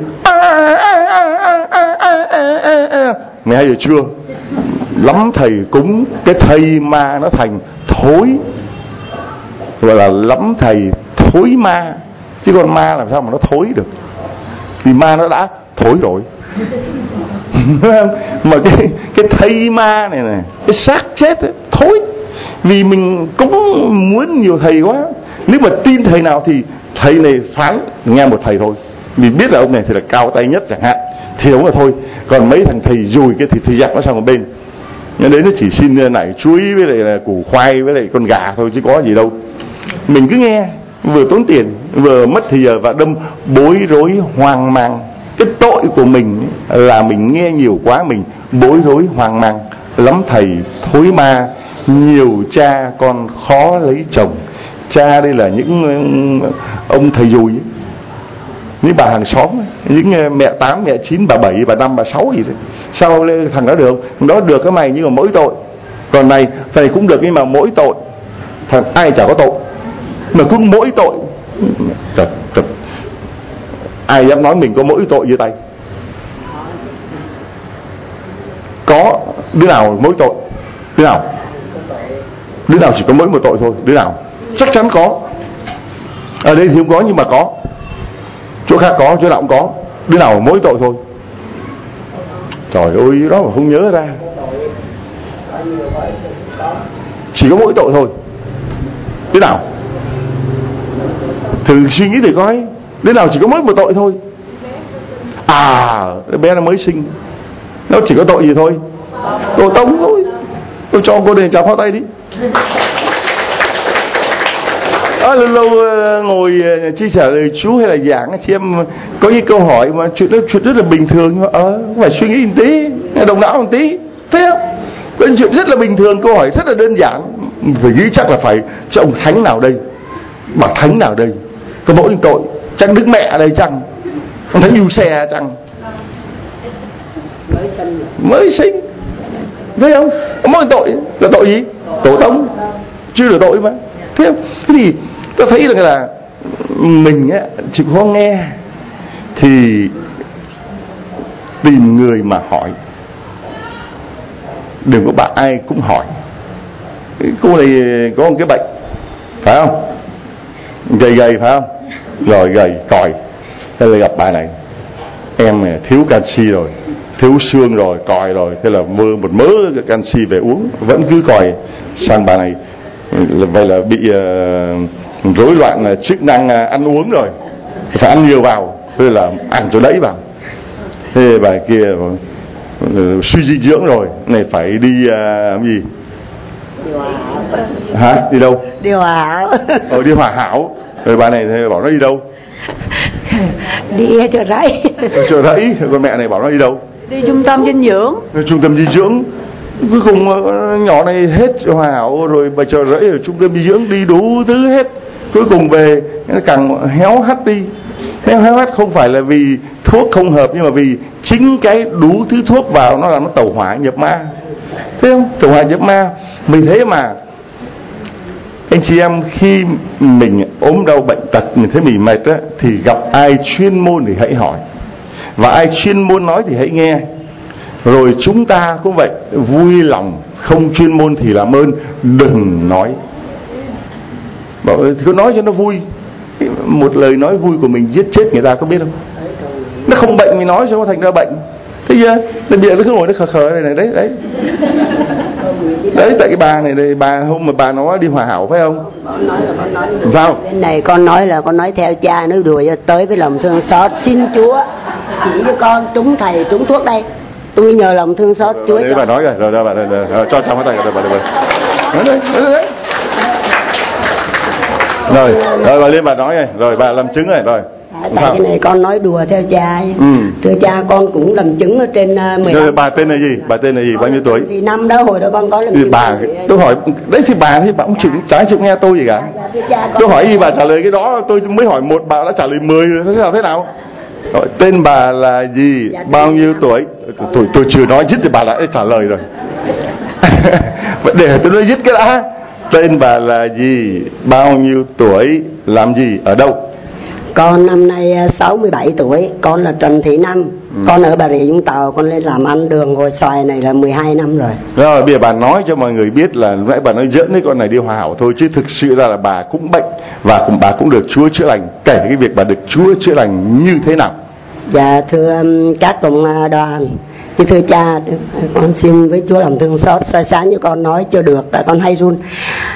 mười hai giờ trưa. Lắm thầy cúng, cái thầy ma nó thành thối, gọi là lắm thầy thối ma. Chứ con ma làm sao mà nó thối được? Vì ma nó đã thối rồi. Mà cái cái thây ma này này, cái xác chết ấy, thối. Vì mình cũng muốn nhiều thầy quá. Nếu mà tin thầy nào thì thầy này phán nghe một thầy thôi. Vì biết là ông này thì là cao tay nhất chẳng hạn, thì đúng là thôi. Còn mấy thằng thầy dùi cái thì thầy dẹp nó sang một bên. Nên đấy nó chỉ xin nải chuối với lại là củ khoai với lại con gà thôi chứ có gì đâu. Mình cứ nghe, vừa tốn tiền, vừa mất thời giờ và đâm bối rối hoang mang. Cái tội của mình là mình nghe nhiều quá, mình bối rối hoang mang. Lắm thầy thối ma, nhiều cha con khó lấy chồng. Cha đây là những ông thầy dùi, những bà hàng xóm, những mẹ tám, mẹ chín, bà bảy, bà năm, bà sáu gì đấy. Sao thằng đó được không? Thằng đó được cái mày nhưng mà mỗi tội. Còn này, thầy cũng được nhưng mà mỗi tội. Thằng ai chả có tội, mà cũng mỗi tội. Thật, thật. Ai dám nói mình có mỗi tội dưới tay? Có. Đứa nào mỗi tội? Đứa nào? Đứa nào chỉ có mỗi một tội thôi? Đứa nào? Chắc chắn có. Ở đây thì không có nhưng mà có. Chỗ khác có, chỗ nào cũng có. Đứa nào mỗi tội thôi? Trời ơi, đó mà không nhớ ra. Chỉ có mỗi tội thôi. Đứa nào? Thử suy nghĩ thử coi. Đứa nào chỉ có mỗi một tội thôi? À, đứa bé nó mới sinh, nó chỉ có tội gì thôi? Tội tống thôi. Tôi cho cô đền chào pháo tay đi. À, lâu lâu ngồi chia sẻ lời Chúa hay là giảng, chị em có những câu hỏi mà chuyện đó chuyện rất là bình thường, mà ờ phải suy nghĩ một tí, động não một tí, thấy không? Có chuyện rất là bình thường, câu hỏi rất là đơn giản, phải nghĩ chắc là phải cho ông thánh nào đây, bà thánh nào đây, có mỗi tội, chắc Đức Mẹ ở đây chăng, ông thánh yêu xe chăng, mới sinh, mới sinh, thấy không? Có mỗi tội là tội gì? Tổ tông, chưa được tội mà, thấy không? Thế thì tôi thấy rằng là mình á, chỉ có nghe thì tìm người mà hỏi, đừng có bạn ai cũng hỏi. Cô này có một cái bệnh, phải không? Gầy gầy phải không? Rồi gầy còi, hay là gặp bà này, em này thiếu canxi rồi, thiếu xương rồi, còi rồi, thế là mơ một mớ canxi về uống vẫn cứ còi. Sang bà này vậy là bị uh, rối loạn uh, chức năng uh, ăn uống rồi, phải ăn nhiều vào, thế là ăn cho đẫy vào. Thế bà kia uh, suy dinh dưỡng rồi, này phải đi uh, gì? Điều hòa hảo. Hả? Đi đâu? Điều hòa hảo. Ờ, đi hòa hảo. Rồi bà này thì bảo nó đi đâu? Đi chợ rẫy. Chợ rẫy. Con mẹ này bảo nó đi đâu? Đi trung tâm dinh dưỡng. Trung tâm dinh dưỡng. Cuối cùng nhỏ này hết hòa hảo rồi bà chợ rẫy ở trung tâm dinh dưỡng đi đủ thứ hết. Cuối cùng về nó càng héo hắt đi. Héo héo hắt không phải là vì thuốc không hợp, nhưng mà vì chính cái đủ thứ thuốc vào nó làm nó tẩu hỏa nhập ma. Thấy không? Tẩu hỏa nhập ma. Mình thế mà anh chị em khi mình ốm đau bệnh tật, mình thấy mình mệt á, thì gặp ai chuyên môn thì hãy hỏi, và ai chuyên môn nói thì hãy nghe. Rồi chúng ta cũng vậy, vui lòng, không chuyên môn thì làm ơn đừng nói. Bảo cứ nói cho nó vui. Một lời nói vui của mình giết chết người ta, có biết không? Nó không bệnh mình nói cho nó thành ra bệnh. Thế chưa? Bây giờ nó cứ ngồi nó khờ khờ đây này, đấy đấy. Đấy, tại cái bà này đây, bà hôm mà bà nói đi hòa hảo phải không? Con nói là con nói. Sao? Bên này con nói là con nói theo cha, nó đùa cho tới với lòng thương xót, xin Chúa chỉ cho con trúng thầy trúng thuốc đây. Tôi nhờ lòng thương xót Chúa. Đấy bà nói rồi, rồi rồi bà rồi, rồi, rồi, cho trong cái tay rồi bà rồi. Nói đây, nói đây. Rồi, rồi bà lên bà nói rồi, rồi bà làm chứng rồi, rồi. À, tại cái này con nói đùa theo cha. Ừ. Thưa cha, con cũng làm chứng ở trên uh, mười. Rồi, bà tên là gì? Bà tên là gì? Bao nhiêu tuổi? Thì năm đó hồi đó con có làm gì bà, tôi hỏi đấy thì bà thì bà cũng chịu trái chịu nghe tôi gì cả. Dạ, cha, tôi hỏi gì bà trả lời cái đó, tôi mới hỏi một bà đã trả lời mười rồi, thế nào thế nào? Rồi, tên bà là gì? Dạ, bao nhiêu tuổi? Tôi tôi chưa nói dứt thì bà đã trả lời rồi. Để tôi nói dứt cái đã. Tên bà là gì? Bao nhiêu tuổi? Làm gì? Ở đâu? Con năm nay sáu mươi bảy tuổi, con là Trần Thị Năm. Ừ. Con ở Bà Rịa Vũng Tàu, con lên làm ăn đường ngồi xoài này là mười hai năm rồi. Rồi bây giờ bà nói cho mọi người biết là nãy bà nói giỡn với con này đi hòa hảo thôi, chứ thực sự ra là bà cũng bệnh và cũng bà cũng được Chúa chữa lành. Kể cái việc bà được Chúa chữa lành như thế nào? Dạ thưa các cộng đoàn, thưa cha, con xin với Chúa lòng thương xót soi sáng như con nói chưa được, tại con hay run.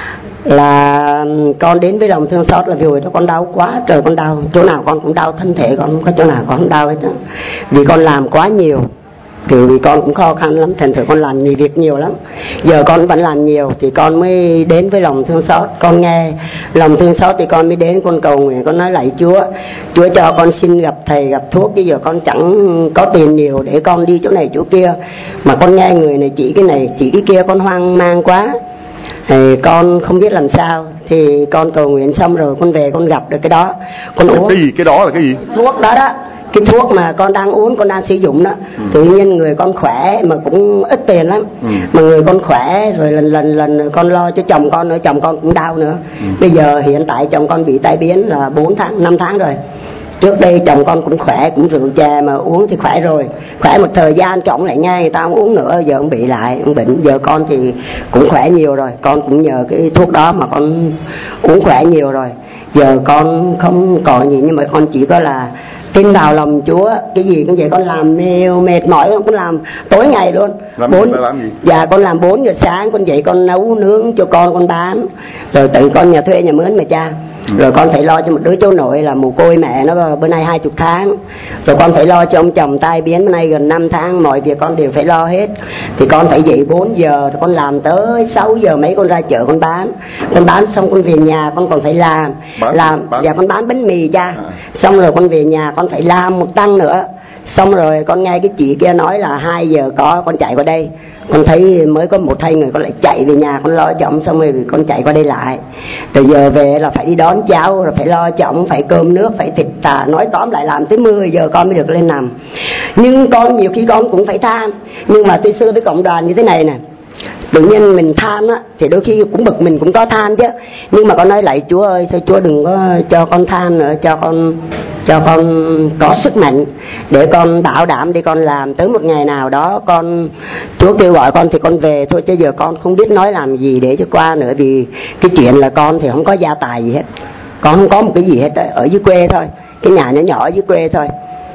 Là con đến với lòng thương xót là vì hồi đó con đau quá trời, con đau chỗ nào con cũng đau, thân thể con không có chỗ nào con không đau hết đó. Vì con làm quá nhiều, kiểu vì con cũng khó khăn lắm, thành thử con làm nhiều việc nhiều lắm. Giờ con vẫn làm nhiều thì con mới đến với lòng thương xót. Con nghe lòng thương xót thì con mới đến, con cầu nguyện, con nói lạy Chúa, Chúa cho con xin gặp thầy gặp thuốc, chứ giờ con chẳng có tiền nhiều để con đi chỗ này chỗ kia, mà con nghe người này chỉ cái này chỉ cái kia, con hoang mang quá. Thì con không biết làm sao, thì con cầu nguyện xong rồi con về con gặp được cái đó, con uống. Cái gì? Cái đó là cái gì? Thuốc đó đó, cái thuốc mà con đang uống, con đang sử dụng đó. Ừ. Tự nhiên người con khỏe mà cũng ít tiền lắm. Ừ. Mà người con khỏe rồi lần lần lần con lo cho chồng con nữa, chồng con cũng đau nữa. Ừ. Bây giờ hiện tại chồng con bị tai biến là bốn tháng, năm tháng rồi. Trước đây chồng con cũng khỏe, cũng rượu chè mà uống thì khỏe rồi, khỏe một thời gian chồng lại nghe người ta không uống nữa, giờ ông bị lại, ông bệnh. Giờ con thì cũng khỏe nhiều rồi, con cũng nhờ cái thuốc đó mà con uống khỏe nhiều rồi. Giờ con không còn gì, nhưng mà con chỉ có là tin vào lòng Chúa. Cái gì cũng vậy, con làm nhiều mệt mỏi, con làm tối ngày luôn. Làm bốn, gì làm gì? Dạ con làm bốn giờ sáng con dậy con nấu nướng cho con con bán, rồi tự con nhà thuê nhà mướn mà cha. Ừ. Rồi con phải lo cho một đứa cháu nội là mồ côi mẹ nó bữa nay hai chục tháng. Rồi con phải lo cho ông chồng tai biến bữa nay gần năm tháng, mọi việc con đều phải lo hết. Thì con phải dậy bốn giờ, rồi con làm tới sáu giờ mấy con ra chợ con bán. Con bán xong con về nhà con còn phải làm. Bán, làm bán. Dạ con bán bánh mì cha. À. Xong rồi con về nhà con phải làm một tăng nữa. Xong rồi con nghe cái chị kia nói là hai giờ có, con chạy qua đây. Con thấy mới có một hai người, con lại chạy về nhà con lo cho ông, xong rồi con chạy qua đây lại. Từ giờ về là phải đi đón cháu, rồi phải lo cho ông, phải cơm nước, phải thịt tà, nói tóm lại làm tới mười giờ con mới được lên nằm. Nhưng con nhiều khi con cũng phải than. Nhưng mà tôi xưa với cộng đoàn như thế này nè, tự nhiên mình than á thì đôi khi cũng bực mình cũng có than chứ. Nhưng mà con nói lại Chúa ơi, sao Chúa đừng có cho con than nữa, cho con cho con có sức mạnh để con bảo đảm để con làm tới một ngày nào đó con Chúa kêu gọi con thì con về thôi, chứ giờ con không biết nói làm gì để cho qua nữa. Vì cái chuyện là con thì không có gia tài gì hết, con không có một cái gì hết, ở dưới quê thôi, cái nhà nhỏ nhỏ ở dưới quê thôi.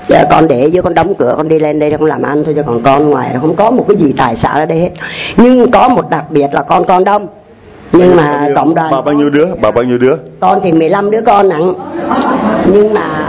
Dạ, con để với con đóng cửa, con đi lên đây con làm ăn thôi, chứ còn con ngoài không có một cái gì tài sản ở đây hết. Nhưng có một đặc biệt là con con đông, nhưng mà cộng đoàn. Bà bao nhiêu đứa? Bà bao nhiêu đứa? Con thì mười lăm đứa con nặng. Nhưng mà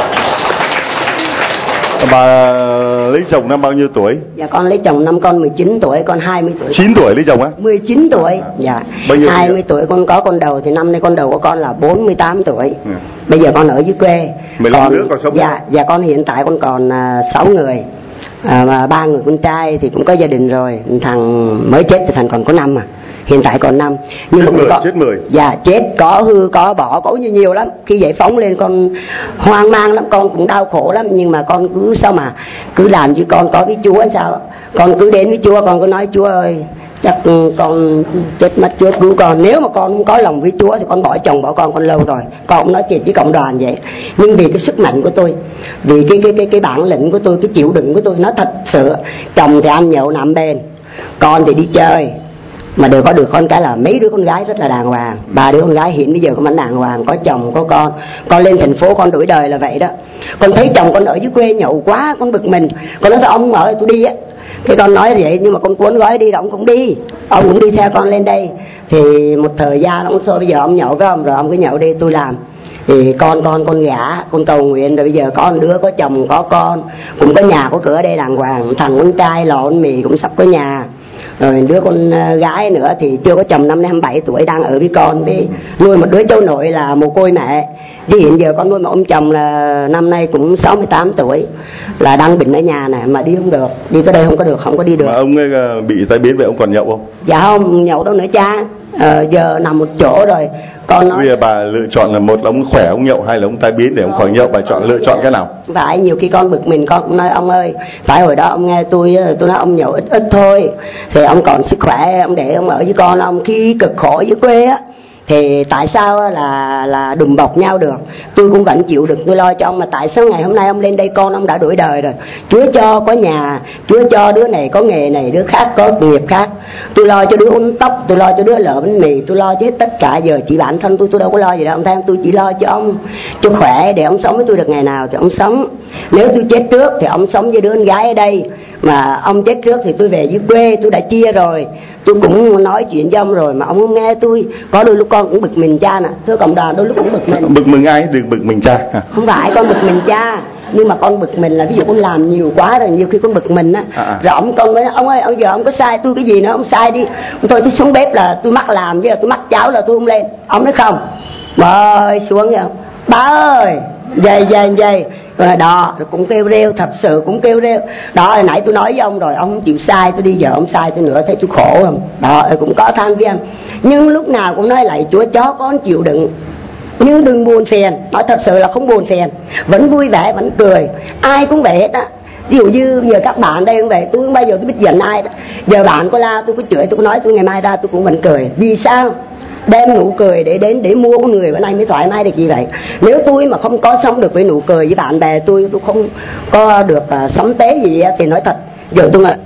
bà lấy chồng năm bao nhiêu tuổi? Dạ con lấy chồng năm con mười chín tuổi, con hai mươi tuổi. chín tuổi lấy chồng á? mười chín tuổi. Dạ. Bao nhiêu hai mươi tuổi con có con đầu, thì năm nay con đầu của con là bốn mươi tám tuổi. Ừ. Bây giờ con ở dưới quê. mười lăm đứa còn sống? Dạ, dạ con hiện tại con còn uh, sáu người. À, mà ba người con trai thì cũng có gia đình rồi. Thằng mới chết thì thằng còn có năm à. Hiện tại còn năm. Nhưng chết mà mười, có, chết mười. Dạ chết, có hư, có bỏ, có nhiều, nhiều lắm. Khi giải phóng lên con hoang mang lắm, con cũng đau khổ lắm. Nhưng mà con cứ sao mà cứ làm như con có với Chúa hay sao. Con cứ đến với Chúa, con cứ nói Chúa ơi, chắc con chết mất, Chúa cứu con. Nếu mà con không có lòng với Chúa thì con bỏ chồng bỏ con con lâu rồi. Con cũng nói chuyện với cộng đoàn vậy. Nhưng vì cái sức mạnh của tôi, vì cái cái cái cái bản lĩnh của tôi, cái chịu đựng của tôi, nó thật sự. Chồng thì ăn nhậu nằm bên, con thì đi chơi. Mà đều có được con cái là mấy đứa con gái rất là đàng hoàng. Ba đứa con gái hiện bây giờ cũng vẫn đàng hoàng, có chồng có con. Con lên thành phố con đổi đời là vậy đó. Con thấy chồng con ở dưới quê nhậu quá, con bực mình. Con nói sao ông ở tôi đi á. Cái con nói vậy, nhưng mà con cuốn gói đi, ông cũng đi. Ông cũng đi theo con lên đây. Thì một thời gian ông xô bây giờ ông nhậu với ông, rồi ông cứ nhậu đi tôi làm. Thì con con con gả, con cầu nguyện, rồi bây giờ có đứa có chồng có con, cũng có nhà có cửa ở đây đàng hoàng. Thằng con trai lò bánh mì cũng sắp có nhà. Rồi đứa con gái nữa thì chưa có chồng, năm nay hai mươi bảy tuổi, đang ở với con, với nuôi một đứa cháu nội là mồ côi mẹ. Thì hiện giờ con nuôi một ông chồng là năm nay cũng sáu mươi tám tuổi, là đang bệnh ở nhà này, mà đi không được, đi tới đây không có được, không có đi được. Mà ông ấy bị tai biến vậy, ông còn nhậu không? Dạ không nhậu đâu nữa cha. Ờ, giờ nằm một chỗ rồi. Con nói bây giờ bà lựa chọn là một là ông khỏe ông nhậu, hai là ông tai biến để ông khỏi nhậu, bà chọn lựa chọn cái nào? Phải, nhiều khi con bực mình con cũng nói ông ơi, phải hồi đó ông nghe tôi tôi nói ông nhậu ít ít thôi, thì ông còn sức khỏe ông để ông ở với con. Ông khi cực khổ dưới quê á thì tại sao là là đùm bọc nhau được. Tôi cũng vẫn chịu được, tôi lo cho ông. Mà tại sao ngày hôm nay ông lên đây con ông đã đổi đời rồi. Chúa cho có nhà, Chúa cho đứa này có nghề này, đứa khác có nghiệp khác. Tôi lo cho đứa uốn tóc, tôi lo cho đứa lợ bánh mì, tôi lo cho hết tất cả. Giờ chỉ bản thân tôi tôi đâu có lo gì đâu ông thấy. Tôi chỉ lo cho ông cho khỏe, để ông sống với tôi được ngày nào thì ông sống. Nếu tôi chết trước thì ông sống với đứa con gái ở đây. Mà ông chết trước thì tôi về dưới quê, tôi đã chia rồi. Tôi cũng nói chuyện với ông rồi mà ông không nghe tôi. Có đôi lúc con cũng bực mình cha nè, thưa cộng đoàn, đôi lúc cũng bực mình. Bực mình ai? Đừng bực mình cha. Không phải con bực mình cha, nhưng mà con bực mình là ví dụ con làm nhiều quá rồi, nhiều khi con bực mình á. À, à. Rồi ông con mới nói, ông ơi ông giờ ông có sai tôi cái gì nữa, ông sai đi. Thôi tôi xuống bếp là tôi mắc làm, với là tôi mắc cháo là tôi không lên. Ông nói không, bà ơi xuống nha, bà ơi dày dày dày. Rồi là đó, rồi cũng kêu rêu, thật sự cũng kêu rêu. Đó, hồi nãy tôi nói với ông rồi, ông không chịu sai, tôi đi giờ ông sai tôi nữa, thấy tôi khổ không? Đó, cũng có than với em. Nhưng lúc nào cũng nói lại Chúa chó con chịu đựng. Nhưng đừng buồn phiền, nói thật sự là không buồn phiền. Vẫn vui vẻ, vẫn cười. Ai cũng vậy hết á. Ví dụ như giờ các bạn đây cũng vậy, tôi không bao giờ tôi biết giận ai đó. Giờ bạn có la, tôi có chửi, tôi có nói, tôi ngày mai ra tôi cũng vẫn cười. Vì sao? Đem nụ cười để đến để mua con người bữa nay mới thoải mái được gì vậy. Nếu tôi mà không có sống được với nụ cười với bạn bè tôi, tôi không có được uh, sống tế gì thì nói thật giờ tôi là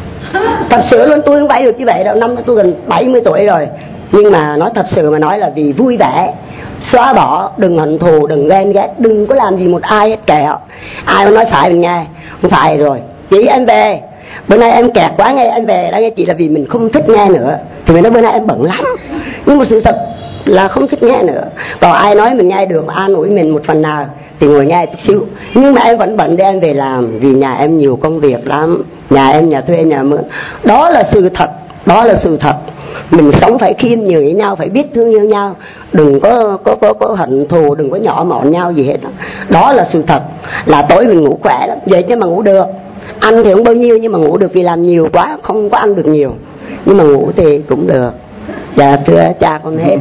thật sự luôn, tôi không phải được như vậy đâu. Năm tôi gần bảy mươi tuổi rồi, nhưng mà nói thật sự mà nói là vì vui vẻ, xóa bỏ, đừng hận thù, đừng ghen ghét, đừng có làm gì một ai hết kẹo. Ai nói phải mình nghe, không phải rồi chị em về bữa nay em kẹt quá, nghe em về đã nghe chị là vì mình không thích nghe nữa, thì mình nói bữa nay em bận lắm, nhưng mà sự thật là không thích nghe nữa. Còn ai nói mình nghe được, an ủi mình một phần nào thì ngồi nghe chút xíu. Nhưng mà em vẫn bận để em về làm, vì nhà em nhiều công việc lắm, nhà em nhà thuê nhà mướn. Đó là sự thật, đó là sự thật. Mình sống phải khiêm nhường với nhau, phải biết thương yêu nhau, đừng có có có có hận thù, đừng có nhỏ mọn nhau gì hết. Đó là sự thật. Là tối mình ngủ khỏe lắm, vậy chứ mà ngủ được. Ăn thì không bao nhiêu nhưng mà ngủ được, vì làm nhiều quá không có ăn được nhiều, nhưng mà ngủ thì cũng được. Dạ thưa cha con hết.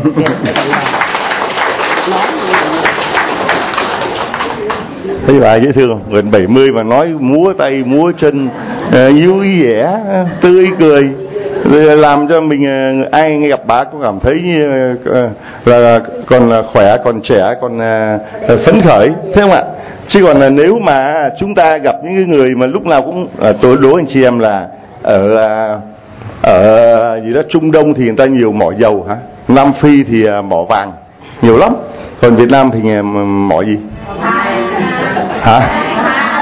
Thấy bà dễ thương không? Gần bảy mươi mà nói múa tay múa chân, uh, vui vẻ, tươi cười, làm cho mình uh, ai gặp bà cũng cảm thấy uh, là còn là khỏe, còn trẻ, còn uh, phấn khởi, thấy không ạ? Chứ còn là nếu mà chúng ta gặp những người mà lúc nào cũng uh, tôi đố anh chị em là ở uh, ở gì đó Trung Đông thì người ta nhiều mỏ dầu hả? Nam Phi thì uh, mỏ vàng nhiều lắm, còn Việt Nam thì uh, mỏ gì? Hả?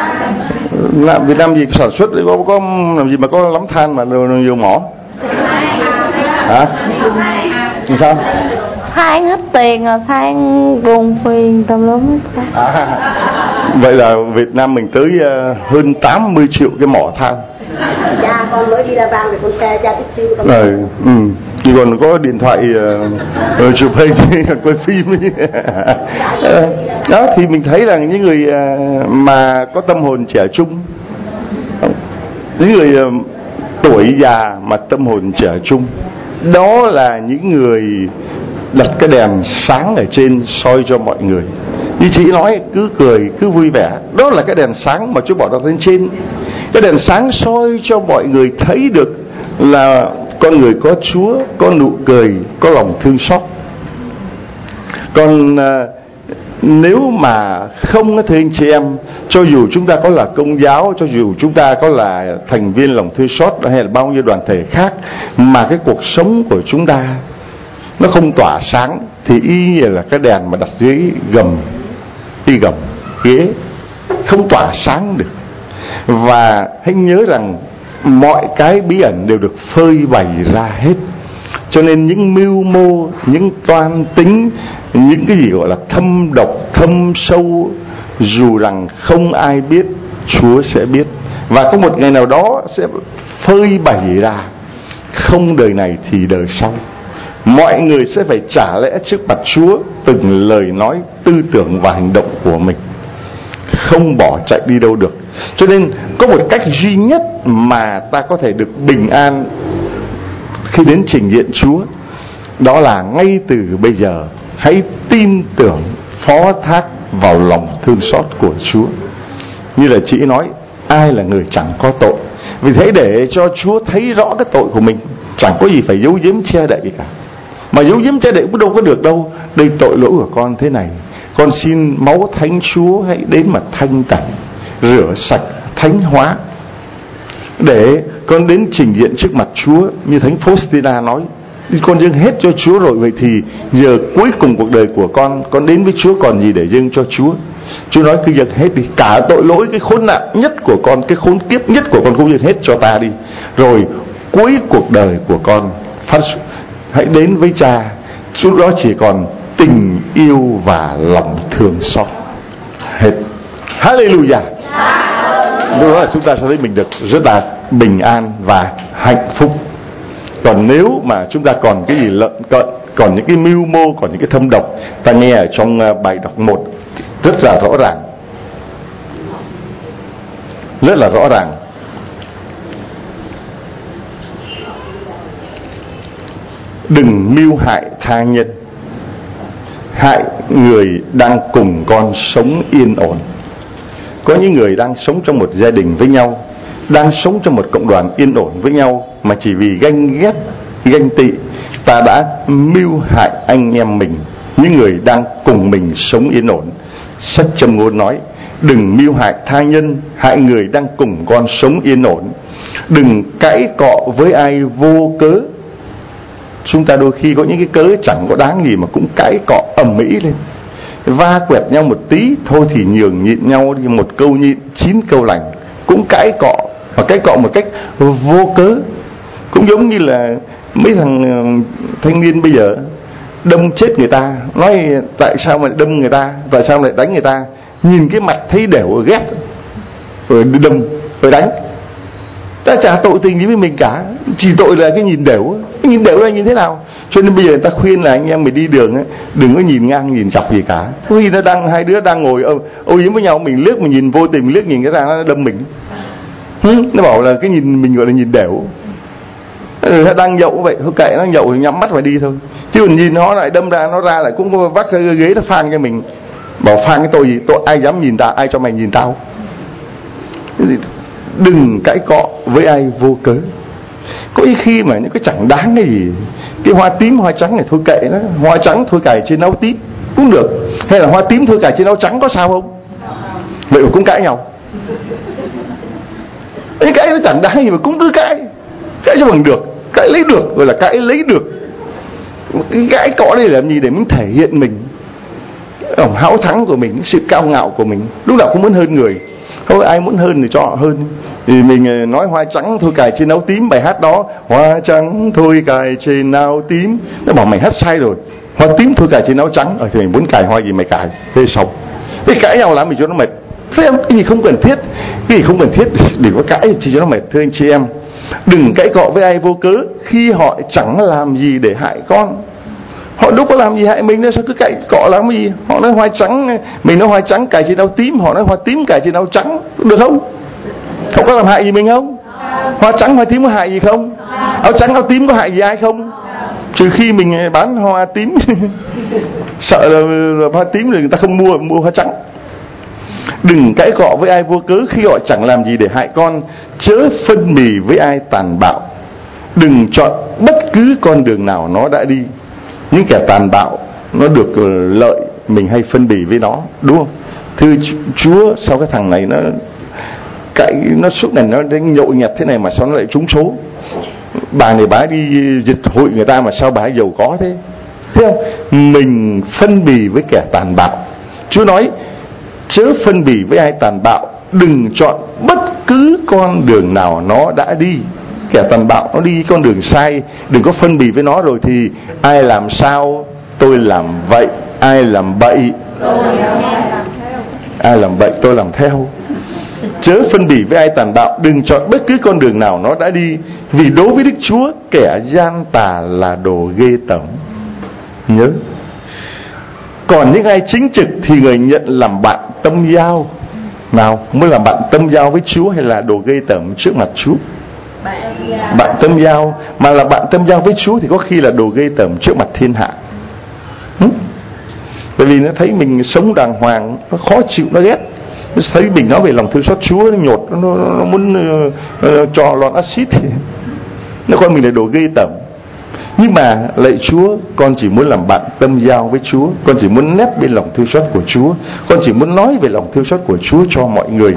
làm Việt Nam gì sản xuất có có làm gì mà có lắm than mà nhiều mỏ hả? Thì sao? Than hết tiền rồi, than gùn phiền tùm lum hết. À, vậy là Việt Nam mình tới uh, hơn tám mươi triệu cái mỏ than. Cha con mới đi ra vang thì con xe cha chút xíu. Rồi, ừ. Chỉ còn có điện thoại uh, chụp hình quay phim. uh, đó thì mình thấy là những người uh, mà có tâm hồn trẻ trung, những người uh, tuổi già mà tâm hồn trẻ trung, đó là những người đặt cái đèn sáng ở trên soi cho mọi người. Như chị nói, cứ cười, cứ vui vẻ, đó là cái đèn sáng mà Chúa bỏ đặt lên trên. Cái đèn sáng soi cho mọi người thấy được là con người có Chúa, có nụ cười, có lòng thương xót. Còn à, nếu mà không thì anh chị em, cho dù chúng ta có là công giáo, cho dù chúng ta có là thành viên lòng thương xót hay là bao nhiêu đoàn thể khác, mà cái cuộc sống của chúng ta nó không tỏa sáng thì y như là cái đèn mà đặt dưới gầm, y gầm ghế, không tỏa sáng được. Và hãy nhớ rằng mọi cái bí ẩn đều được phơi bày ra hết. Cho nên những mưu mô, những toan tính, những cái gì gọi là thâm độc, thâm sâu, dù rằng không ai biết, Chúa sẽ biết. Và có một ngày nào đó sẽ phơi bày ra, không đời này thì đời sau. Mọi người sẽ phải trả lẽ trước mặt Chúa từng lời nói, tư tưởng và hành động của mình, không bỏ chạy đi đâu được. Cho nên có một cách duy nhất mà ta có thể được bình an khi đến trình diện Chúa, đó là ngay từ bây giờ hãy tin tưởng, phó thác vào lòng thương xót của Chúa. Như là chị nói, ai là người chẳng có tội? Vì thế để cho Chúa thấy rõ cái tội của mình, chẳng có gì phải giấu giếm che đậy cả. Mà giấu giếm che đậy cũng đâu có được đâu. Đây tội lỗi của con thế này, con xin máu Thánh Chúa hãy đến mà thanh tẩy, rửa sạch, thánh hóa, để con đến trình diện trước mặt Chúa. Như Thánh Faustina nói, con dâng hết cho Chúa rồi, vậy thì giờ cuối cùng cuộc đời của con, con đến với Chúa còn gì để dâng cho Chúa? Chúa nói cứ dâng hết đi, cả tội lỗi, cái khốn nạn nhất của con, cái khốn kiếp nhất của con cũng dâng hết cho ta đi. Rồi cuối cuộc đời của con phát hãy đến với Cha. Lúc đó chỉ còn tình yêu và lòng thương xót hết. Hallelujah. Lúc đó là chúng ta sẽ thấy mình được rất là bình an và hạnh phúc. Còn nếu mà chúng ta còn cái gì lợn cợn, còn những cái mưu mô, còn những cái thâm độc, ta nghe ở trong bài đọc một rất là rõ ràng, rất là rõ ràng. Đừng mưu hại tha nhân, hại người đang cùng con sống yên ổn. Có những người đang sống trong một gia đình với nhau, đang sống trong một cộng đoàn yên ổn với nhau, mà chỉ vì ganh ghét, ganh tị, ta đã mưu hại anh em mình, những người đang cùng mình sống yên ổn. Sách Châm Ngôn nói, đừng mưu hại tha nhân, hại người đang cùng con sống yên ổn. Đừng cãi cọ với ai vô cớ. Chúng ta đôi khi có những cái cớ chẳng có đáng gì mà cũng cãi cọ ầm ĩ lên, va quẹt nhau một tí thôi thì nhường nhịn nhau đi, một câu nhịn chín câu lành, cũng cãi cọ, và cãi cọ một cách vô cớ. Cũng giống như là mấy thằng thanh niên bây giờ đâm chết người ta, nói tại sao mà đâm người ta, tại sao lại đánh người ta, nhìn cái mặt thấy đều ghét rồi đâm rồi đánh. Ta chả tội tình gì với mình cả, chỉ tội là cái nhìn đều. Cái nhìn đều là nhìn thế nào? Cho nên bây giờ người ta khuyên là anh em mình đi đường ấy, đừng có nhìn ngang nhìn dọc gì cả. Khi nó đang hai đứa đang ngồi âu, âu yếm với nhau, mình liếc mình nhìn vô tình, mình liếc nhìn cái ra nó đâm mình. Hứ, nó bảo là cái nhìn mình gọi là nhìn đều. Ừ, nó đang nhậu vậy, thôi kệ nó nhậu thì nhắm mắt mà đi thôi. Chứ còn nhìn nó lại đâm ra, nó ra lại cũng có vắt cái ghế nó phang cho mình. Bảo phang cái tôi gì? Tôi ai dám nhìn ta, ai cho mày nhìn tao? Đừng cãi cọ với ai vô cớ. Có khi mà những cái chẳng đáng cái gì, cái hoa tím hoa trắng này thôi kệ nó, hoa trắng thôi cài trên áo tím cũng được, hay là hoa tím thôi cài trên áo trắng có sao không? Vậy mà cũng cãi nhau. Cái cãi nó chẳng đáng gì mà cũng cứ cãi, cãi cho bằng được, cãi lấy được, gọi là cãi lấy được. Cái cãi cọ đây làm gì? Để mình thể hiện mình, lòng hão thắng của mình, sự cao ngạo của mình, lúc nào cũng muốn hơn người. Thôi ai muốn hơn thì cho họ hơn. Thì mình nói hoa trắng thôi cài trên áo tím, bài hát đó hoa trắng thôi cài trên áo tím, nó bảo mày hát sai rồi, hoa tím thôi cài trên áo trắng. Ờ thì mình muốn cài hoa gì mày cài, thế xong. Thế cãi nhau lắm mình cho nó mệt. Thế em cái gì không cần thiết, cái gì không cần thiết đừng có cãi chỉ cho nó mệt. Thưa anh chị em, đừng cãi cọ với ai vô cớ khi họ chẳng làm gì để hại con. Họ đâu có làm gì hại mình đâu, sao cứ cãi cọ làm gì? Họ nói hoa trắng, mình nói hoa trắng cài trên áo tím, họ nói hoa tím cài trên áo trắng, được không? Không có làm hại gì mình không? Hoa trắng hoa tím có hại gì không? Áo trắng áo tím có hại gì ai không? Trừ khi mình bán hoa tím sợ là, là hoa tím rồi người ta không mua, mua hoa trắng. Đừng cãi cọ với ai vô cớ khi họ chẳng làm gì để hại con. Chớ phân bì với ai tàn bạo. Đừng chọn bất cứ con đường nào nó đã đi. Những kẻ tàn bạo nó được lợi, mình hay phân bì với nó, đúng không? Thưa Chúa, sao cái thằng này nó cãi, nó suốt ngày nó nhậu nhẹt thế này mà sao nó lại trúng số? Bà này bà đi dịch hội người ta mà sao bà giàu có thế? Thấy không? Mình phân bì với kẻ tàn bạo. Chúa nói chớ phân bì với ai tàn bạo, đừng chọn bất cứ con đường nào nó đã đi. Kẻ tàn bạo nó đi con đường sai, đừng có phân bì với nó rồi thì ai làm sao tôi làm vậy, ai làm bậy ai làm bậy tôi làm theo. Chớ phân bì với ai tàn bạo, đừng chọn bất cứ con đường nào nó đã đi, vì đối với Đức Chúa kẻ gian tà là đồ ghê tởm. Nhớ, còn những ai chính trực thì người nhận làm bạn tâm giao. Nào, muốn làm bạn tâm giao với Chúa hay là đồ ghê tởm trước mặt Chúa? Bạn tâm giao. Mà là bạn tâm giao với Chúa thì có khi là đồ ghê tởm trước mặt thiên hạ. ừ? Bởi vì nó thấy mình sống đàng hoàng, nó khó chịu, nó ghét. Nó thấy mình nói về lòng thương xót Chúa, nó nhột, nó, nó, nó muốn uh, uh, cho lon axit. Nó coi mình là đồ ghê tởm. Nhưng mà lạy Chúa, con chỉ muốn làm bạn tâm giao với Chúa, con chỉ muốn nép bên lòng thương xót của Chúa, con chỉ muốn nói về lòng thương xót của Chúa cho mọi người.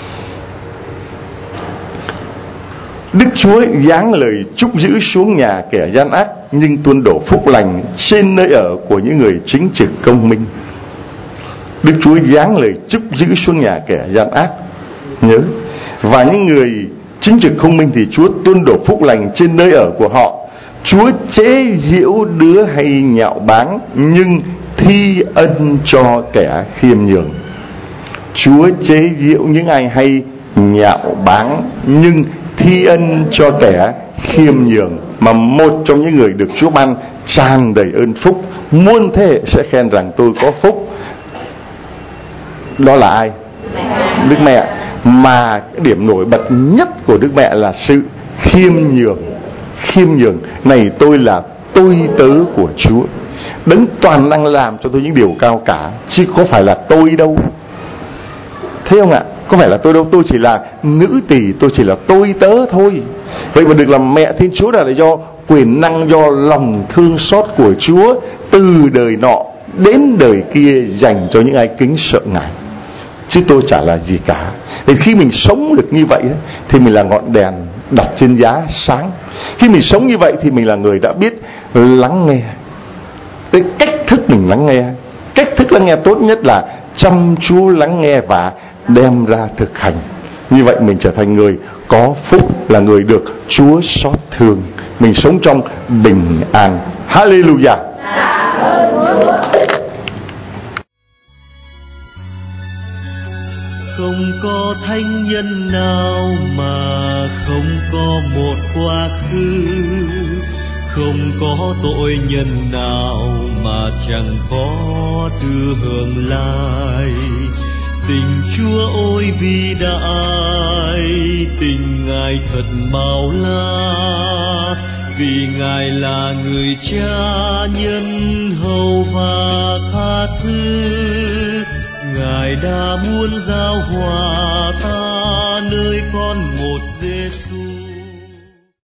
Đức Chúa giáng lời chúc giữ xuống nhà kẻ gian ác, nhưng tuôn đổ phúc lành trên nơi ở của những người chính trực công minh. Đức Chúa giáng lời chúc giữ xuống nhà kẻ gian ác, nhớ. Và những người chính trực công minh thì Chúa tuôn đổ phúc lành trên nơi ở của họ. Chúa chế giễu đứa hay nhạo báng, nhưng thi ân cho kẻ khiêm nhường. Chúa chế giễu những ai hay nhạo báng, nhưng thi ân cho kẻ khiêm nhường. Mà một trong những người được Chúa ban tràn đầy ơn phúc, muôn thế hệ sẽ khen rằng tôi có phúc, đó là ai? Đức Mẹ. Mà cái điểm nổi bật nhất của Đức Mẹ là sự khiêm nhường. Khiêm nhường. Này tôi là tôi tớ của Chúa, Đấng toàn năng làm cho tôi những điều cao cả, chứ có phải là tôi đâu. Thấy không ạ? Có phải là tôi đâu, tôi chỉ là nữ tỳ, tôi chỉ là tôi tớ thôi. Vậy mà được làm mẹ Thiên Chúa là do quyền năng, do lòng thương xót của Chúa từ đời nọ đến đời kia dành cho những ai kính sợ Ngài. Chứ tôi chả là gì cả. Để khi mình sống được như vậy thì mình là ngọn đèn đặt trên giá sáng. Khi mình sống như vậy thì mình là người đã biết lắng nghe. Cái cách thức mình lắng nghe, cách thức lắng nghe tốt nhất là chăm chú lắng nghe và đem ra thực hành. Như vậy mình trở thành người có phúc, là người được Chúa xót thương. Mình sống trong bình an. Hallelujah. Không có thánh nhân nào mà không có một quá khứ, không có tội nhân nào mà chẳng có đưa hưởng lai. Tình Chúa ôi vĩ đại, tình Ngài thật màu la, vì Ngài là người cha nhân hậu và tha thứ. Ngài đã muốn giao hòa ta nơi con một Giêsu.